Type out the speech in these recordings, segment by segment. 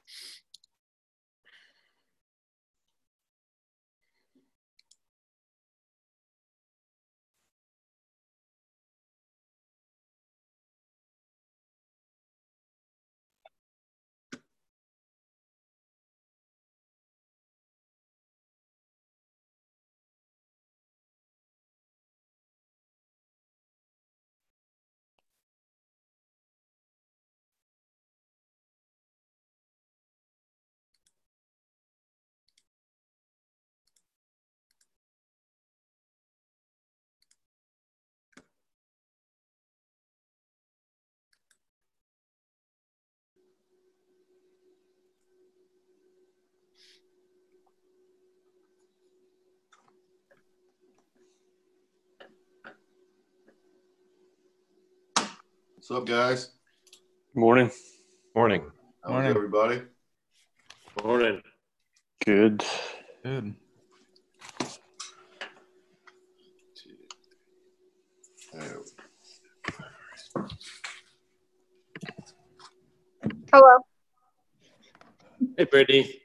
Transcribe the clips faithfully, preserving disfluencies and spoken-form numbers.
What's up, guys? Morning. Morning. How's Morning. everybody? Morning. Good. Good. Hello. Hey, Brittany.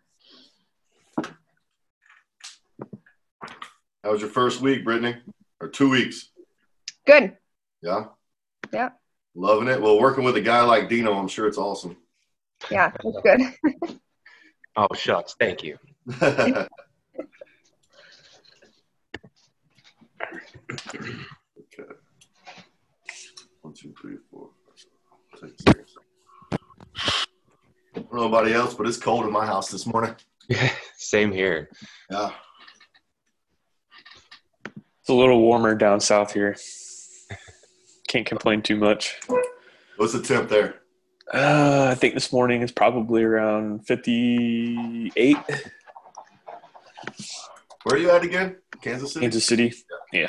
How was your first week, Brittany? Or two weeks? Good. Yeah? Yeah. Loving it? Well, working with a guy like Dino, I'm sure it's awesome. Yeah, it's good. Oh, shucks. Thank you. Okay. One, two, three, four. Six, six. I don't know about anybody else, but it's cold in my house this morning. Same here. Yeah. It's a little warmer down south here. Can't complain too much. What's the temp there? Uh, I think this morning is probably around fifty-eight. Where are you at again? Kansas City? Kansas City. Yeah.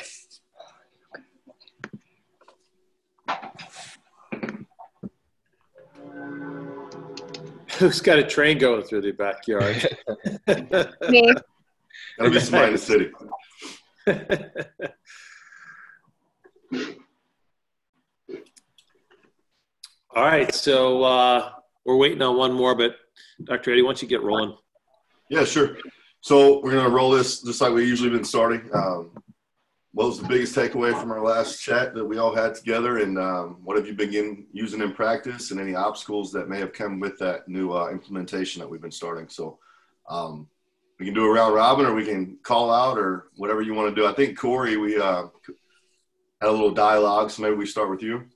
Who's got a train going through the backyard? Me. Gotta be somebody in the city. All right, so uh, we're waiting on one more, but Doctor Eddie, why don't you get rolling? Yeah, sure. So we're going to roll this just like we usually been starting. Um, what was the biggest takeaway from our last chat that we all had together, and um, what have you been using in practice, and any obstacles that may have come with that new uh, implementation that we've been starting? So um, we can do a round robin, or we can call out, or whatever you want to do. I think, Corey, we uh, had a little dialogue, so maybe we start with you.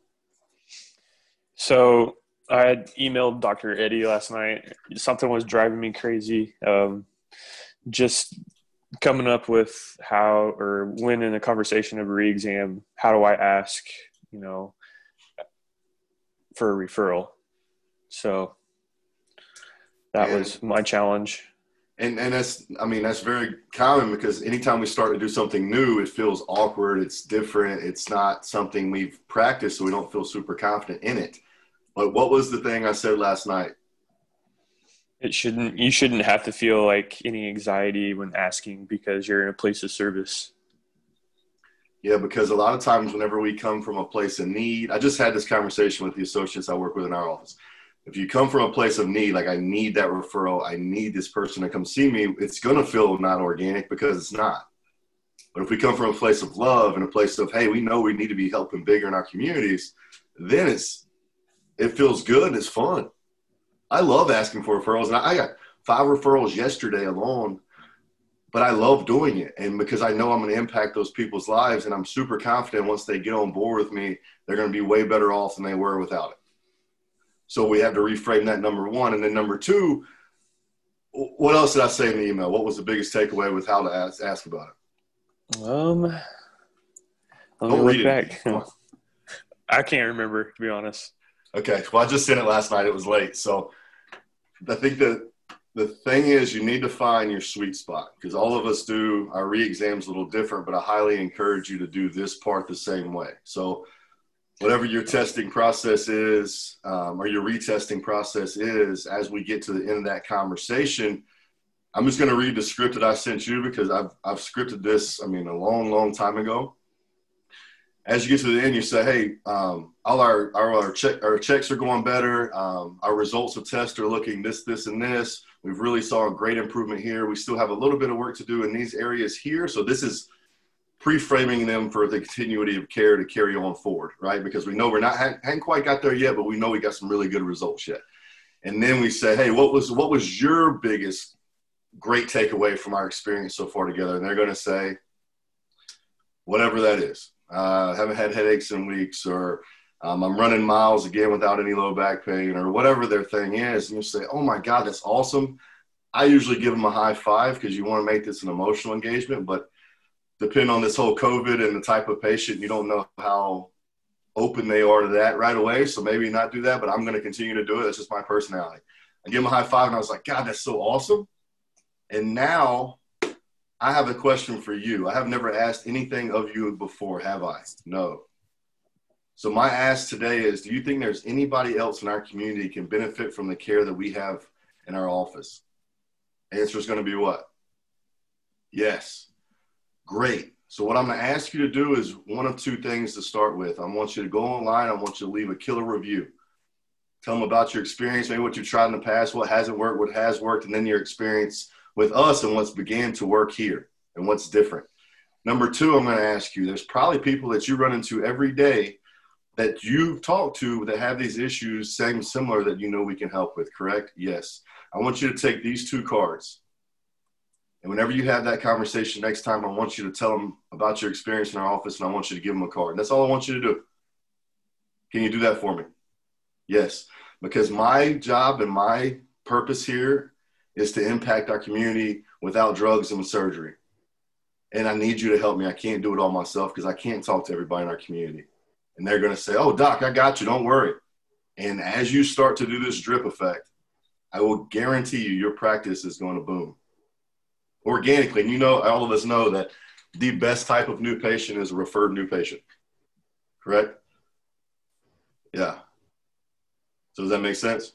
So I had emailed Doctor Eddie last night. Something was driving me crazy. Um, just coming up with how or when in a conversation of a re-exam, how do I ask, you know, for a referral? So that And- was my challenge. And and that's, I mean, that's very common because anytime we start to do something new, it feels awkward. It's different. It's not something we've practiced, so we don't feel super confident in it. But what was the thing I said last night? It shouldn't, you shouldn't have to feel like any anxiety when asking because you're in a place of service. Yeah, because a lot of times whenever we come from a place of need, I just had this conversation with the associates I work with in our office. If you come from a place of need, like I need that referral, I need this person to come see me, it's going to feel not organic because it's not. But if we come from a place of love and a place of, hey, we know we need to be helping bigger in our communities, then it's, it feels good and it's fun. I love asking for referrals. And I got five referrals yesterday alone, but I love doing it. And because I know I'm going to impact those people's lives, and I'm super confident once they get on board with me, they're going to be way better off than they were without it. So we have to reframe that, number one. And then number two, what else did I say in the email? What was the biggest takeaway with how to ask, ask about it? Um, let me Don't look read it. back. Come on. I can't remember, to be honest. Okay. Well, I just sent it last night. It was late. So I think that the thing is you need to find your sweet spot, because all of us do. Our re-exam's a little different, but I highly encourage you to do this part the same way. So whatever your testing process is, um, or your retesting process is, as we get to the end of that conversation, I'm just going to read the script that I sent you because I've, I've scripted this, I mean, a long, long time ago. as you get to the end, you say, hey, um, all our, our, our, check, our checks are going better. Um, our results of tests are looking this, this, and this. We've really saw a great improvement here. We still have a little bit of work to do in these areas here. So this is pre-framing them for the continuity of care to carry on forward, right? Because we know we're not, hadn't quite got there yet, but we know we got some really good results yet. And then we say, hey, what was, what was your biggest great takeaway from our experience so far together? And they're going to say, whatever that is. Uh, haven't had headaches in weeks, or um, I'm running miles again without any low back pain, or whatever their thing is. And you say, oh my God, that's awesome. I usually give them a high five because you want to make this an emotional engagement, but depending on this whole COVID and the type of patient, you don't know how open they are to that right away. So maybe not do that, but I'm going to continue to do it. That's just my personality. I give them a high five and I was like, God, that's so awesome. And now I have a question for you. I have never asked anything of you before, have I? No. So my ask today is, do you think there's anybody else in our community can benefit from the care that we have in our office? Answer is going to be what? Yes. Great. So what I'm going to ask you to do is one of two things to start with. I want you to go online. I want you to leave a killer review. Tell them about your experience, maybe what you've tried in the past, what hasn't worked, what has worked, and then your experience with us and what's began to work here and what's different. Number two, I'm going to ask you, there's probably people that you run into every day that you've talked to that have these issues, same similar, that you know we can help with, correct? Yes. I want you to take these two cards. And whenever you have that conversation next time, I want you to tell them about your experience in our office, and I want you to give them a card. That's all I want you to do. Can you do that for me? Yes. Because my job and my purpose here is to impact our community without drugs and with surgery. And I need you to help me. I can't do it all myself because I can't talk to everybody in our community. And they're going to say, oh, Doc, I got you. Don't worry. And as you start to do this drip effect, I will guarantee you your practice is going to boom organically. And you know, all of us know that the best type of new patient is a referred new patient. Correct? Yeah. So does that make sense?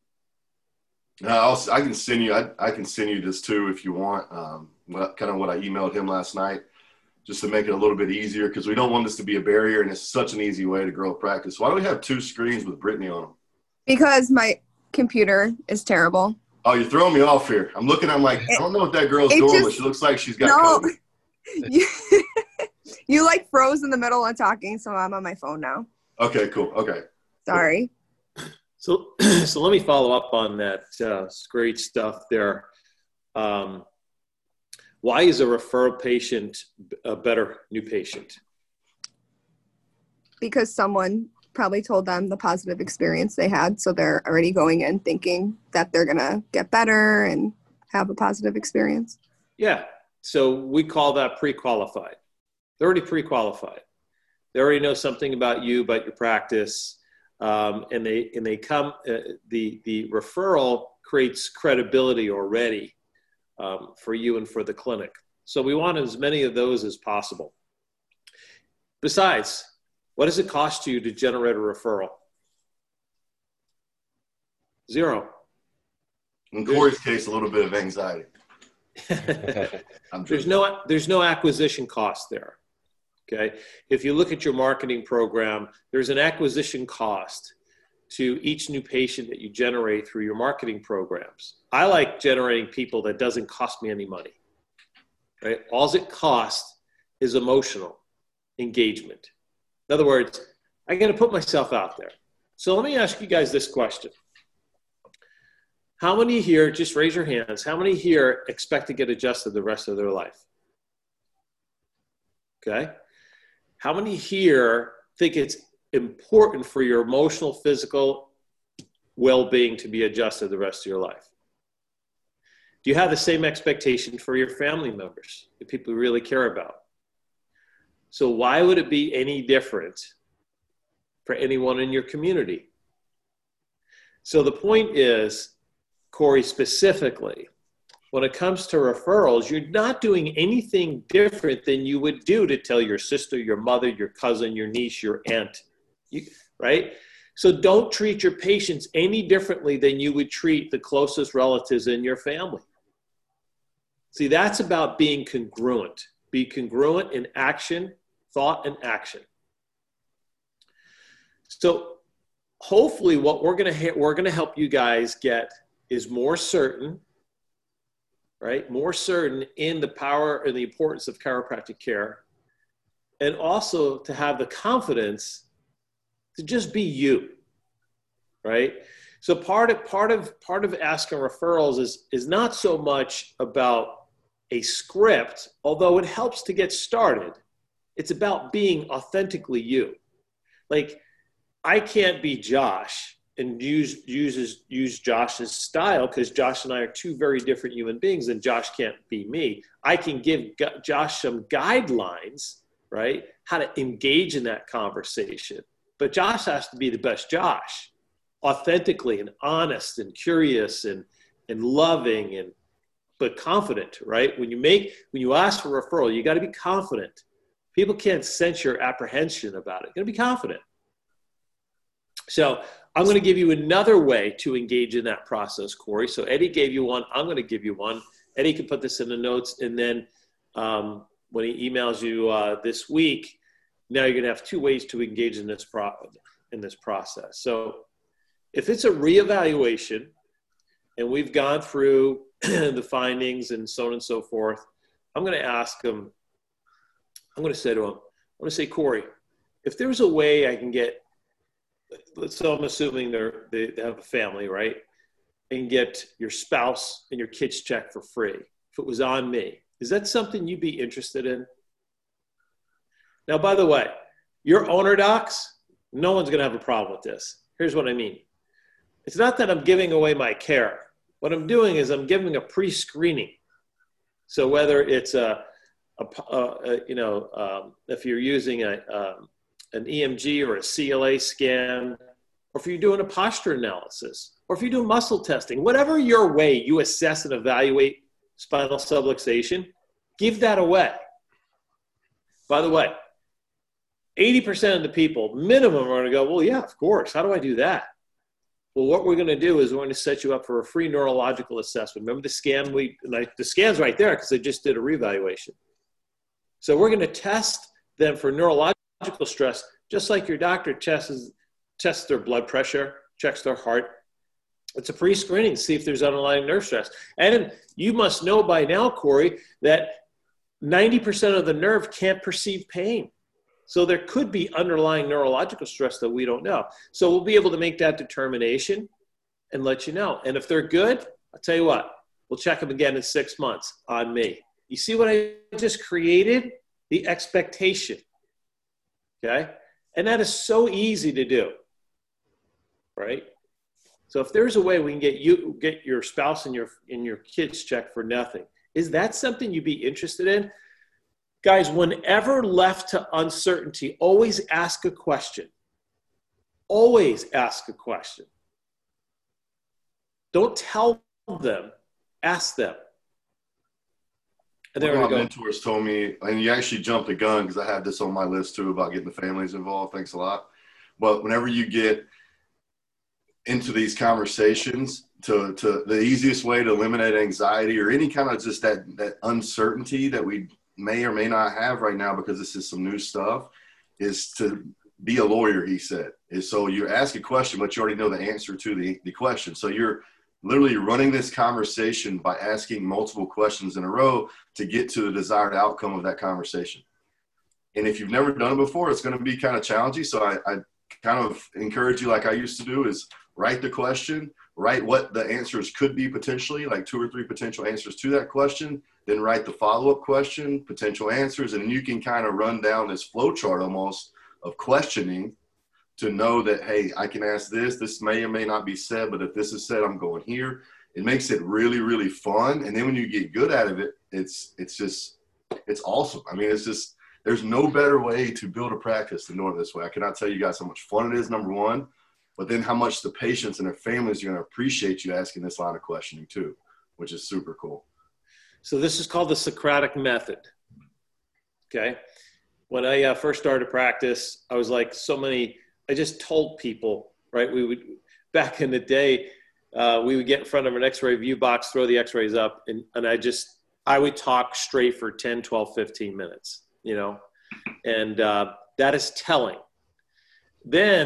Now, I'll, I can send you, I, I can send you this too if you want, um, what, kind of what I emailed him last night, just to make it a little bit easier, because we don't want this to be a barrier, and it's such an easy way to grow practice. Why do we have two screens with Brittany on them? Because my computer is terrible. Oh, you're throwing me off here. I'm looking, I'm like, I don't know what that girl's it doing, just, but she looks like she's got no, COVID. You, you like froze in the middle of talking, so I'm on my phone now. Okay, cool. Okay. Sorry. So, so let me follow up on that. Uh, great stuff there. Um, why is a referral patient a better new patient? Because someone probably told them the positive experience they had, so they're already going in thinking that they're going to get better and have a positive experience. Yeah. So we call that pre-qualified. They're already pre-qualified. They already know something about you, about your practice. Um, and they and they come. Uh, the the referral creates credibility already um, for you and for the clinic. So we want as many of those as possible. Besides, what does it cost you to generate a referral? Zero. In Corey's case, a little bit of anxiety. there's no there's no acquisition cost there. Okay. If you look at your marketing program, there's an acquisition cost to each new patient that you generate through your marketing programs. I like generating people that doesn't cost me any money, right? All it costs is emotional engagement. In other words, I got to put myself out there. So let me ask you guys this question. How many here, just raise your hands, how many here expect to get adjusted the rest of their life? Okay. How many here think it's important for your emotional, physical well-being to be adjusted the rest of your life? Do you have the same expectation for your family members, the people you really care about? So why would it be any different for anyone in your community? So the point is, Corey, specifically, when it comes to referrals, you're not doing anything different than you would do to tell your sister, your mother, your cousin, your niece, your aunt, you, right? So don't treat your patients any differently than you would treat the closest relatives in your family. See, that's about being congruent. Be congruent in action, thought, and action. So hopefully what we're going to ha- we're going to help you guys get is more certain, right? More certain in the power and the importance of chiropractic care, and also to have the confidence to just be you, right? So part of part of part of asking referrals is is not so much about a script, although it helps to get started. It's about being authentically you. Like, I can't be Josh and use uses use Josh's style, because Josh and I are two very different human beings, and Josh can't be me. I can give Josh some guidelines, right? How to engage in that conversation. But Josh has to be the best Josh, authentically and honest and curious and, and loving and but confident, right? When you make when you ask for a referral, you got to be confident. People can't sense your apprehension about it. You got to be confident. So I'm going to give you another way to engage in that process, Corey. So Eddie gave you one. I'm going to give you one. Eddie can put this in the notes, and then um, when he emails you uh, this week, now you're going to have two ways to engage in this pro- in this process. So if it's a reevaluation, and we've gone through the findings and so on and so forth, I'm going to ask him. I'm going to say to him, I'm going to say, Corey, if there's a way I can get, let's say I'm assuming they're, they they have a family, right? And get your spouse and your kids checked for free. If it was on me, is that something you'd be interested in? Now, by the way, your owner docs, no one's going to have a problem with this. Here's what I mean. It's not that I'm giving away my care. What I'm doing is I'm giving a pre-screening. So whether it's a, a, a, a you know, um, if you're using a, um, an E M G or a C L A scan, or if you're doing a posture analysis, or if you do muscle testing, whatever your way you assess and evaluate spinal subluxation, give that away. By the way, eighty percent of the people, minimum, are going to go, well, yeah, of course. How do I do that? Well, what we're going to do is we're going to set you up for a free neurological assessment. Remember the scan? We, like, the scan's right there because they just did a reevaluation. So we're going to test them for neurological stress, just like your doctor tests, tests their blood pressure, checks their heart. It's a pre-screening to see if there's underlying nerve stress. And you must know by now, Corey, that ninety percent of the nerve can't perceive pain. So there could be underlying neurological stress that we don't know. So we'll be able to make that determination and let you know. And if they're good, I'll tell you what, we'll check them again in six months on me. You see what I just created? The expectation. Okay? And that is so easy to do, right? So if there's a way we can get you, get your spouse and your, and your kids checked for nothing, is that something you'd be interested in? Guys, whenever left to uncertainty, always ask a question. Always ask a question. Don't tell them, ask them. And One there of we my go. mentors told me, and you actually jumped the gun because I have this on my list too about getting the families involved. Thanks a lot. But whenever you get into these conversations, to, to the easiest way to eliminate anxiety or any kind of just that, that uncertainty that we may or may not have right now, because this is some new stuff, is to be a lawyer, he said. Is so you ask a question, but you already know the answer to the, the question. So you're literally running this conversation by asking multiple questions in a row to get to the desired outcome of that conversation. And if you've never done it before, it's going to be kind of challenging. So I, I kind of encourage you, like I used to do, is write the question, write what the answers could be potentially, like two or three potential answers to that question, then write the follow-up question, potential answers, and you can kind of run down this flow chart almost of questioning to know that, hey, I can ask this, this may or may not be said, but if this is said, I'm going here. It makes it really, really fun. And then when you get good at it, it's it's just, it's awesome. I mean, it's just, there's no better way to build a practice than doing it this way. I cannot tell you guys how much fun it is, number one, but then how much the patients and their families are going to appreciate you asking this line of questioning too, which is super cool. So this is called the Socratic method. Okay. When I uh, first started practice, I was like so many, I just told people, right? We would, back in the day, uh, we would get in front of an x-ray view box, throw the x-rays up, and, and I just, I would talk straight for ten, twelve, fifteen minutes, you know, and uh, that is telling. Then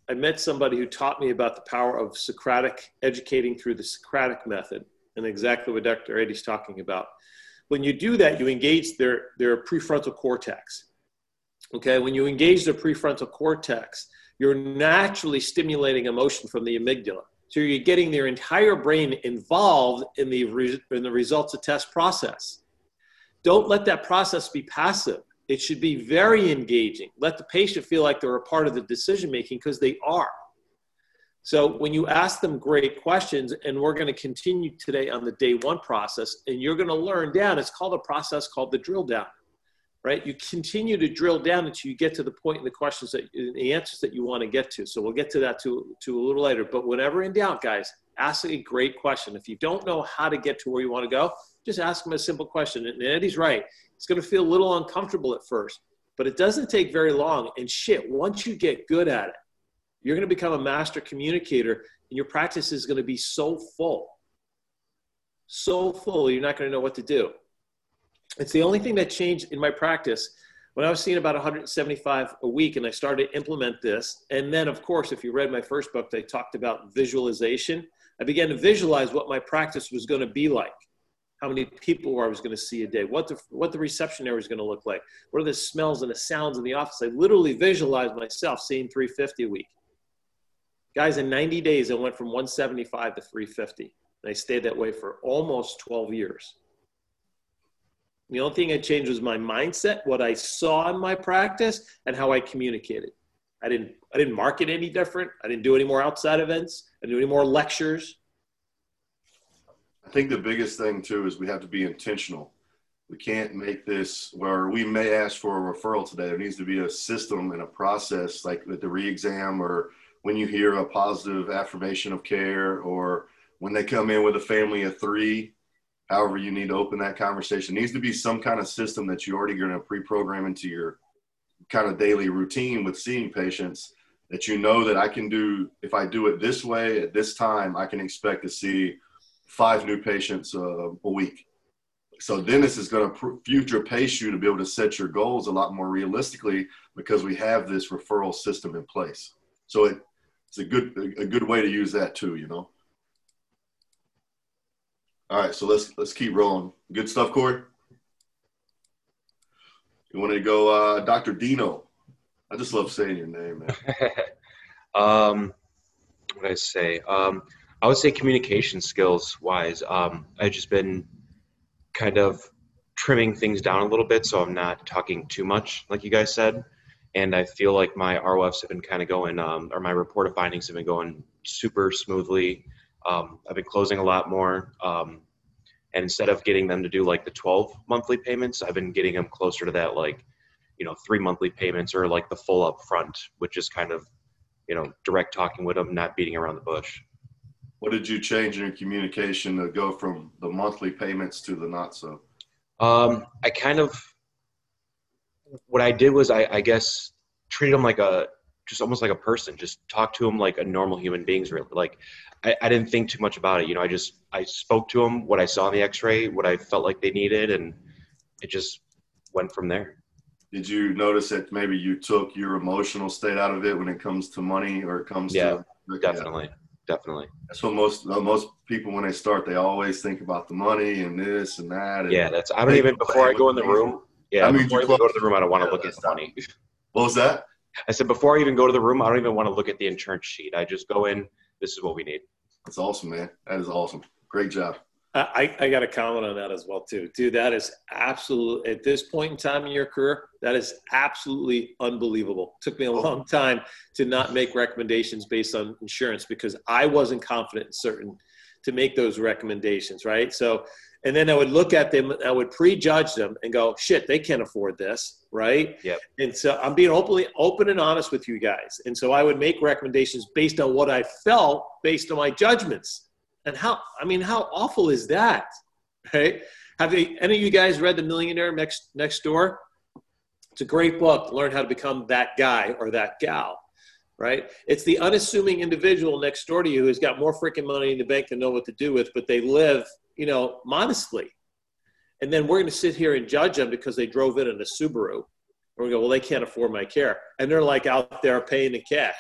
I met somebody who taught me about the power of Socratic, educating through the Socratic method, and exactly what Doctor Eddie's talking about. When you do that, you engage their, their prefrontal cortex. Okay, when you engage the prefrontal cortex, you're naturally stimulating emotion from the amygdala. So you're getting their entire brain involved in the, re- in the results of test process. Don't let that process be passive. It should be very engaging. Let the patient feel like they're a part of the decision-making, because they are. So when you ask them great questions, and we're going to continue today on the day one process, and you're going to learn down, it's called a process called the drill down. Right? You continue to drill down until you get to the point in the questions that the answers that you want to get to. So we'll get to that to, to a little later. But whenever in doubt, guys, ask a great question. If you don't know how to get to where you want to go, just ask them a simple question. And Eddie's right. It's going to feel a little uncomfortable at first, but it doesn't take very long. And shit, once you get good at it, you're going to become a master communicator, and your practice is going to be so full, so full, you're not going to know what to do. It's the only thing that changed in my practice when I was seeing about one hundred seventy-five a week, and I started to implement this. And then, of course, if you read my first book, they talked about visualization. I began to visualize what my practice was going to be like, how many people I was going to see a day, what the, what the reception area was going to look like, what are the smells and the sounds in the office. I literally visualized myself seeing three fifty a week. Guys, in ninety days, I went from one seventy-five to three fifty. And I stayed that way for almost twelve years. The only thing I changed was my mindset, what I saw in my practice, and how I communicated. I didn't, I didn't market any different. I didn't do any more outside events. I didn't do any more lectures. I think the biggest thing too is we have to be intentional. We can't make this where we may ask for a referral today. There needs to be a system and a process, like with the re-exam, or when you hear a positive affirmation of care, or when they come in with a family of three. However you need to open that conversation. It needs to be some kind of system that you're already going to pre-program into your kind of daily routine with seeing patients, that you know that I can do, if I do it this way at this time, I can expect to see five new patients uh, a week. So then this is going to future pace you to be able to set your goals a lot more realistically, because we have this referral system in place. So it, it's a good, a good way to use that too, you know? All right, so let's let's keep rolling. Good stuff, Corey. You want to go, uh, Doctor Dino? I just love saying your name, man. um, what did I say? Um, I would say communication skills wise. Um, I've just been kind of trimming things down a little bit, so I'm not talking too much, like you guys said. And I feel like my R O Fs have been kind of going, um, or my report of findings have been going super smoothly. Um, I've been closing a lot more. Um, and instead of getting them to do like the twelve monthly payments, I've been getting them closer to that, like, you know, three monthly payments, or like the full up front, which is kind of, you know, direct talking with them, not beating around the bush. What did you change in your communication to go from the monthly payments to the not so? Um, I kind of, what I did was I, I guess treated them like a, just almost like a person, just talk to them like a normal human beings. Really. Like I, I didn't think too much about it. You know, I just, I spoke to them, what I saw in the x-ray, what I felt like they needed, and it just went from there. Did you notice that maybe you took your emotional state out of it when it comes to money, or it comes yeah, to definitely, yeah. definitely. That's what most uh, most people, when they start, they always think about the money and this and that. And yeah, that's. I don't even before I go in the room. Yeah, I mean, before I even go to the room, I don't want to yeah, look at the money. What was that? I said before I even go to the room, I don't even want to look at the insurance sheet. I just go in. This is what we need. That's awesome, man. That is awesome. Great job. I, I got to comment on that as well, too. Dude, that is absolutely, at this point in time in your career, that is absolutely unbelievable. It took me a long time to not make recommendations based on insurance, because I wasn't confident in certain, to make those recommendations, right? So, and then I would look at them, I would prejudge them and go, shit, they can't afford this, right? Yep. And so I'm being openly open and honest with you guys. And so I would make recommendations based on what I felt, based on my judgments. And how, I mean, how awful is that, right? Have they, any of you guys read The Millionaire Next Next Door? It's a great book to learn how to become that guy or that gal, right? It's the unassuming individual next door to you who's got more freaking money in the bank than know what to do with, but they live, you know, modestly. And then we're going to sit here and judge them because they drove in in a Subaru. And we go, well, they can't afford my care. And they're like out there paying in cash.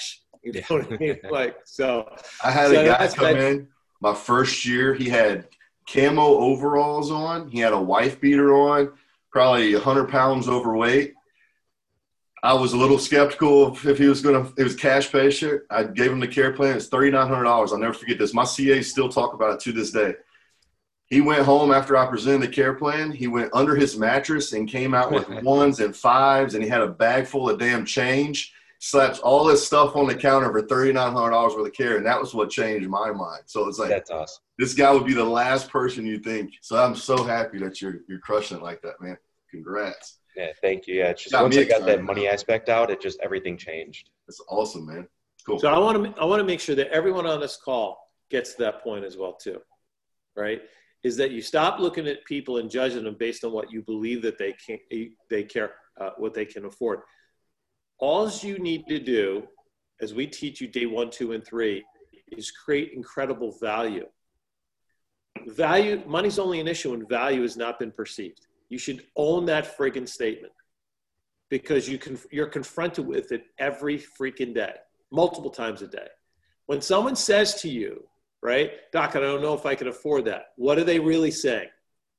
You know what I mean? Like, so. I had so a guy come that, in my first year. He had camo overalls on. He had a wife beater on, probably one hundred pounds overweight. I was a little skeptical if he was going to – it was cash patient. I gave him the care plan. It's three thousand nine hundred dollars. I'll never forget this. My C As still talk about it to this day. He went home after I presented the care plan. He went under his mattress and came out with ones and fives, and he had a bag full of damn change. Slaps all this stuff on the counter for three thousand nine hundred dollars worth of care, and that was what changed my mind. So it's like, that's awesome. This guy would be the last person you think. So I'm so happy that you're you're crushing it like that, man. Congrats. Yeah, thank you. Yeah, it's just Got once me I got that excited money now. aspect out, it just everything changed. That's awesome, man. Cool. So I want to I want to make sure that everyone on this call gets to that point as well too, right? Is that you stop looking at people and judging them based on what you believe that they can they care uh, what they can afford. All you need to do, as we teach you day one, two, and three, is create incredible value. Value, money's only an issue when value has not been perceived. You should own that friggin' statement because you can, you're confronted with it every freaking day, multiple times a day. When someone says to you, right, Doc, I don't know if I can afford that, what are they really saying?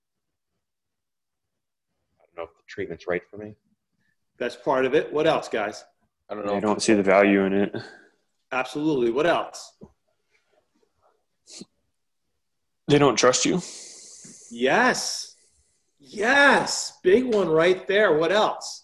I don't know if the treatment's right for me. That's part of it. What else, guys? I don't know. I don't see the value in it. Absolutely. What else? They don't trust you. Yes. Yes. Big one right there. What else?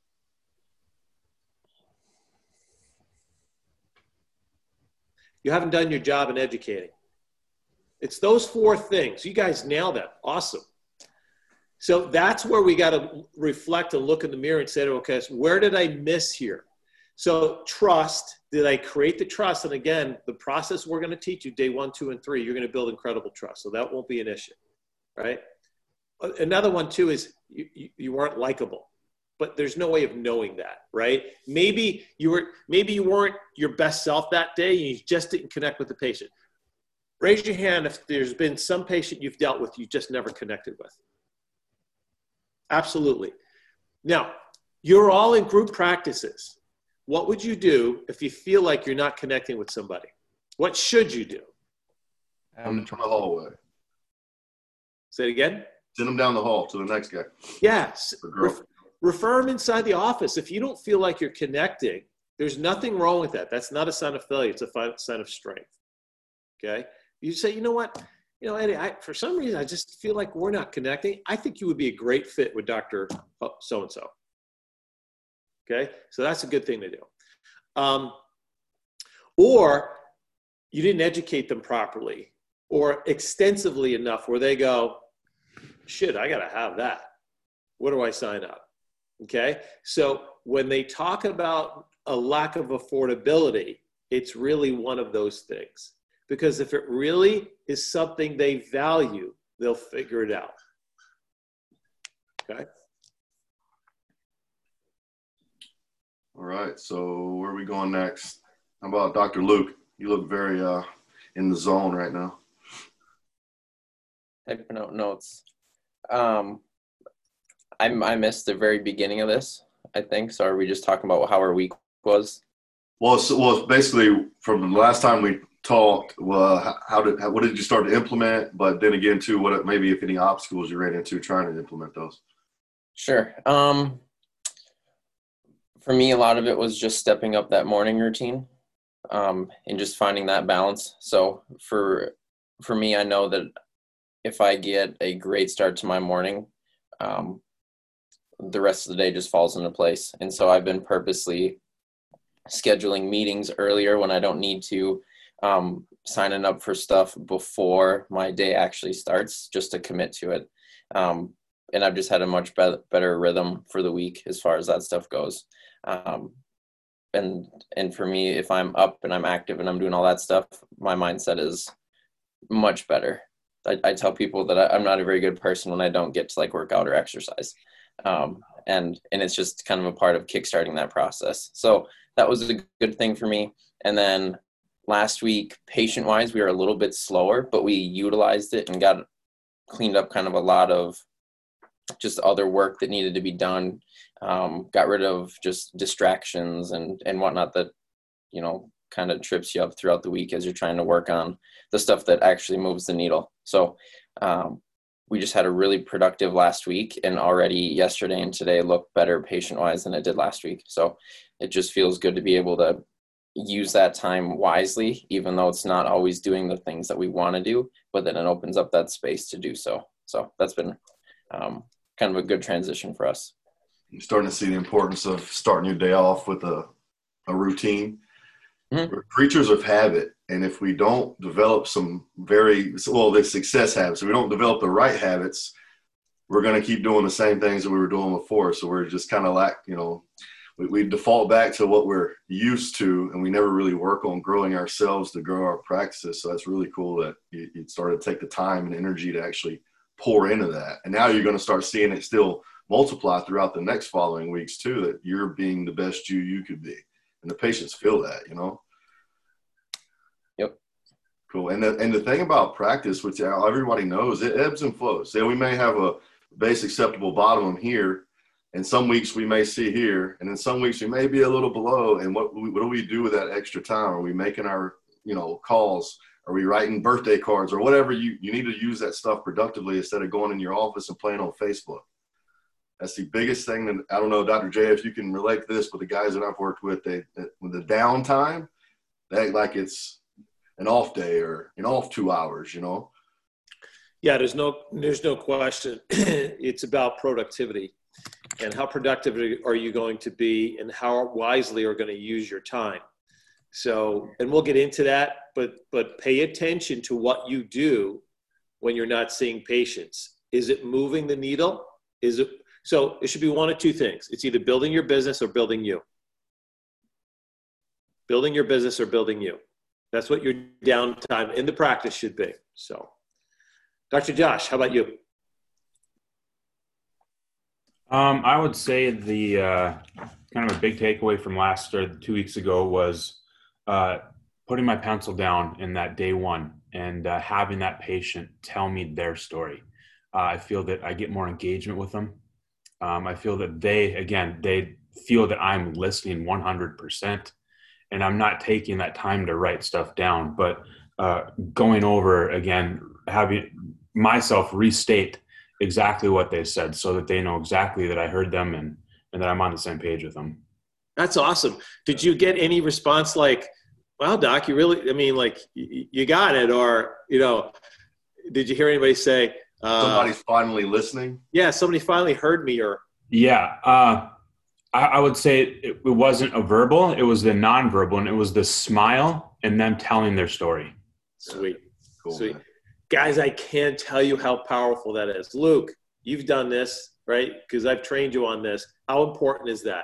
You haven't done your job in educating. It's those four things. You guys nailed that. Awesome. So that's where we got to reflect and look in the mirror and say, okay, so where did I miss here? So trust, did I create the trust? And again, the process we're going to teach you day one, two, and three, you're going to build incredible trust. So that won't be an issue, right? Another one too is you, you, you weren't likable, but there's no way of knowing that, right? Maybe you were, maybe you weren't your best self that day and you just didn't connect with the patient. Raise your hand if there's been some patient you've dealt with you just never connected with. Absolutely. Now, you're all in group practices. What would you do if you feel like you're not connecting with somebody? What should you do? Send them down the hallway. Say it again. Send them down the hall to the next guy. Yes. Or girl. Ref- refer them inside the office. If you don't feel like you're connecting, there's nothing wrong with that. That's not a sign of failure. It's a fi- sign of strength. Okay? You say, you know what? You know, Eddie, I, for some reason, I just feel like we're not connecting. I think you would be a great fit with Doctor So-and-so. Okay? So that's a good thing to do. Um, or you didn't educate them properly or extensively enough where they go, shit, I got to have that. Where do I sign up? Okay? So when they talk about a lack of affordability, it's really one of those things. Because if it really is something they value, they'll figure it out. Okay? All right. So where are we going next? How about Doctor Luke? You look very uh, in the zone right now. Typing out notes. Um, I I missed the very beginning of this, I think. So are we just talking about how our week was? Well, so, well, basically from the last time we talked, well, how did how, what did you start to implement? But then again, too, what maybe if any obstacles you ran into trying to implement those? Sure. Um, for me, a lot of it was just stepping up that morning routine um, and just finding that balance. So for for me, I know that if I get a great start to my morning, um, the rest of the day just falls into place. And so I've been purposely scheduling meetings earlier when I don't need to, um, signing up for stuff before my day actually starts just to commit to it. Um, and I've just had a much be- better rhythm for the week as far as that stuff goes. Um, and, and for me, if I'm up and I'm active and I'm doing all that stuff, my mindset is much better. I, I tell people that I, I'm not a very good person when I don't get to like work out or exercise. Um, and, and it's just kind of a part of kickstarting that process. So that was a good thing for me. And then last week, patient wise, we were a little bit slower, but we utilized it and got cleaned up kind of a lot of just other work that needed to be done. Um, got rid of just distractions and, and whatnot that, you know, kind of trips you up throughout the week as you're trying to work on the stuff that actually moves the needle. So um, we just had a really productive last week, and already yesterday and today look better patient-wise than it did last week. So it just feels good to be able to use that time wisely, even though it's not always doing the things that we want to do, but then it opens up that space to do so. So that's been um, kind of a good transition for us. You're starting to see the importance of starting your day off with a, a routine. Mm-hmm. We're creatures of habit. And if we don't develop some very, well, the success habits, if we don't develop the right habits, we're going to keep doing the same things that we were doing before. So we're just kind of like, you know, we, we default back to what we're used to, and we never really work on growing ourselves to grow our practices. So that's really cool that you, you started to take the time and energy to actually pour into that. And now you're going to start seeing it still multiply throughout the next following weeks too, that you're being the best you you could be. And the patients feel that, you know? Yep. Cool. And the, and the thing about practice, which everybody knows, it ebbs and flows. So we may have a base acceptable bottom here, and some weeks we may see here, and then some weeks we may be a little below. And what, what do we do with that extra time? Are we making our, you know, calls? Are we writing birthday cards or whatever? You, you need to use that stuff productively instead of going in your office and playing on Facebook. That's the biggest thing. That I don't know, Doctor J, if you can relate to this, but the guys that I've worked with, they, with the downtime, they act like it's an off day or an off two hours, you know? Yeah, there's no, there's no question. It's about productivity and how productive are you going to be and how wisely are going to use your time. So, and we'll get into that, but, but pay attention to what you do when you're not seeing patients. Is it moving the needle? Is it, so it should be one of two things. It's either building your business or building you. Building your business or building you. That's what your downtime in the practice should be. So, Doctor Josh, how about you? Um, I would say the uh, kind of a big takeaway from last or two weeks ago was uh, putting my pencil down in that day one and uh, having that patient tell me their story. Uh, I feel that I get more engagement with them. Um, I feel that they, again, they feel that I'm listening one hundred percent, and I'm not taking that time to write stuff down, but uh, going over, again, having myself restate exactly what they said so that they know exactly that I heard them and, and that I'm on the same page with them. That's awesome. Did you get any response like, wow, Doc, you really, I mean, like, you, you got it, or, you know, did you hear anybody say, Uh, somebody's finally listening? Yeah, somebody finally heard me. Or Yeah, uh, I, I would say it, it wasn't a verbal, it was the nonverbal, and it was the smile and them telling their story. Sweet. Cool, Sweet. man. Guys, I can't tell you how powerful that is. Luke, you've done this, right? Because I've trained you on this. How important is that?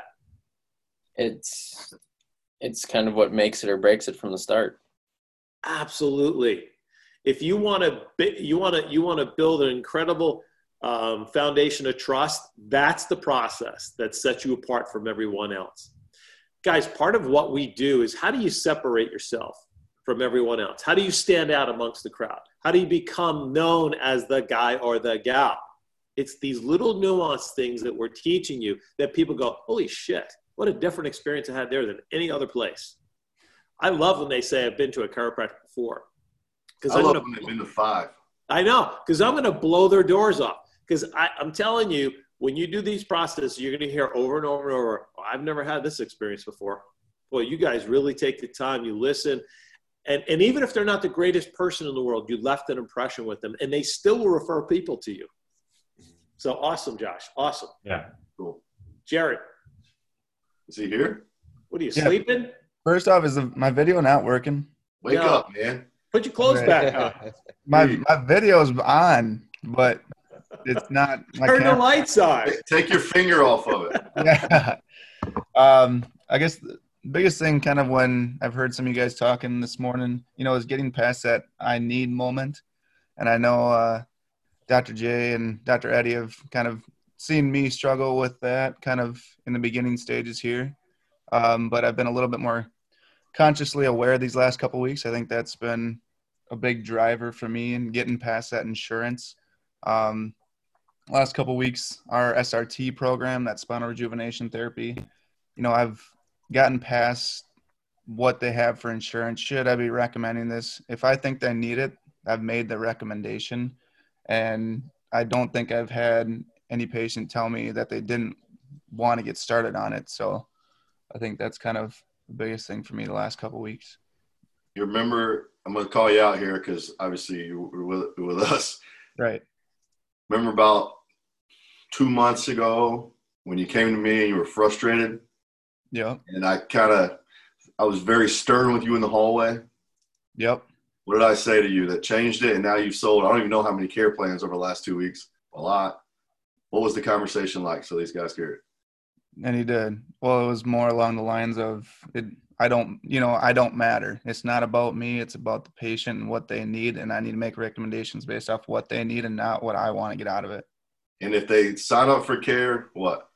It's it's kind of what makes it or breaks it from the start. Absolutely. If you want to, you want to, you want to build an incredible um, foundation of trust, that's the process that sets you apart from everyone else. Guys, part of what we do is, how do you separate yourself from everyone else? How do you stand out amongst the crowd? How do you become known as the guy or the gal? It's these little nuanced things that we're teaching you that people go, holy shit, what a different experience I had there than any other place. I love when they say, I've been to a chiropractor before. I I'm love gonna, when they've been to five. I know, because I'm going to blow their doors off. Because I'm telling you, when you do these processes, you're going to hear over and over and over, oh, I've never had this experience before. Boy, you guys really take the time, you listen. And, and even if they're not the greatest person in the world, you left an impression with them, and they still will refer people to you. So awesome, Josh. Awesome. Yeah. Cool. Jared. Is he here? What are you, Yeah. sleeping? First off, is the, my video not working? Wake No. up, man. Put your clothes Right. back on. My my video's on, but it's not. My Turn the camera. lights on. Take your finger off of it. Yeah. Um, I guess the biggest thing, kind of when I've heard some of you guys talking this morning, you know, is getting past that I need moment. And I know uh, Doctor J and Doctor Eddie have kind of seen me struggle with that kind of in the beginning stages here. Um, but I've been a little bit more consciously aware these last couple of weeks. I think that's been a big driver for me in getting past that insurance. Um, last couple of weeks, our S R T program, that spinal rejuvenation therapy, you know, I've gotten past what they have for insurance. Should I be recommending this? If I think they need it, I've made the recommendation, and I don't think I've had any patient tell me that they didn't want to get started on it. So I think that's kind of the biggest thing for me the last couple of weeks. You remember, I'm going to call you out here because obviously you were with, with us. Right. Remember about two months ago when you came to me and you were frustrated? Yeah. And I kind of, I was very stern with you in the hallway. Yep. What did I say to you that changed it? And now you've sold, I don't even know how many care plans over the last two weeks. A lot. What was the conversation like so these guys hear it? And he did. Well, it was more along the lines of, it, I don't, you know, I don't matter. It's not about me. It's about the patient and what they need. And I need to make recommendations based off what they need and not what I want to get out of it. And if they sign up for care, what?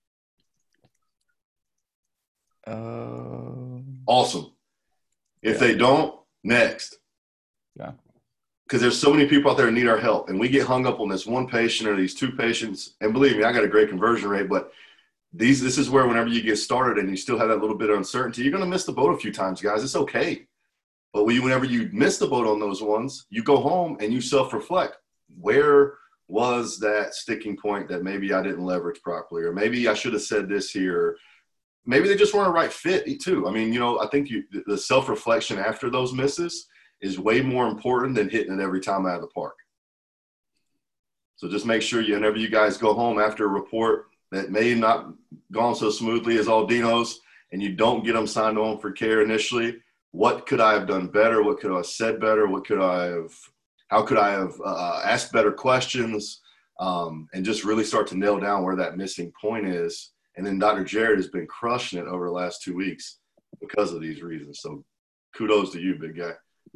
Uh, awesome. If yeah. they don't, next. Yeah. Because there's so many people out there that need our help. And we get hung up on this one patient or these two patients. And believe me, I got a great conversion rate, but These, this is where whenever you get started and you still have that little bit of uncertainty, you're going to miss the boat a few times, guys. It's okay. But when you, whenever you miss the boat on those ones, you go home and you self-reflect. Where was that sticking point that maybe I didn't leverage properly? Or maybe I should have said this here. Maybe they just weren't a right fit too. I mean, you know, I think you, the self-reflection after those misses is way more important than hitting it every time out of the park. So just make sure you, whenever you guys go home after a report that may not gone so smoothly as Aldino's, and you don't get them signed on for care initially, what could I have done better? What could I have said better? What could I have, how could I have uh, asked better questions? Um, and just really start to nail down where that missing point is. And then Doctor Jared has been crushing it over the last two weeks because of these reasons. So kudos to you, big guy.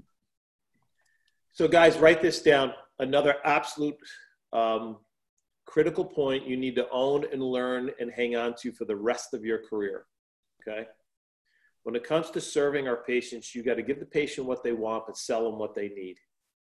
So guys, write this down. Another absolute um, critical point you need to own and learn and hang on to for the rest of your career, okay? When it comes to serving our patients, you got to give the patient what they want, but sell them what they need.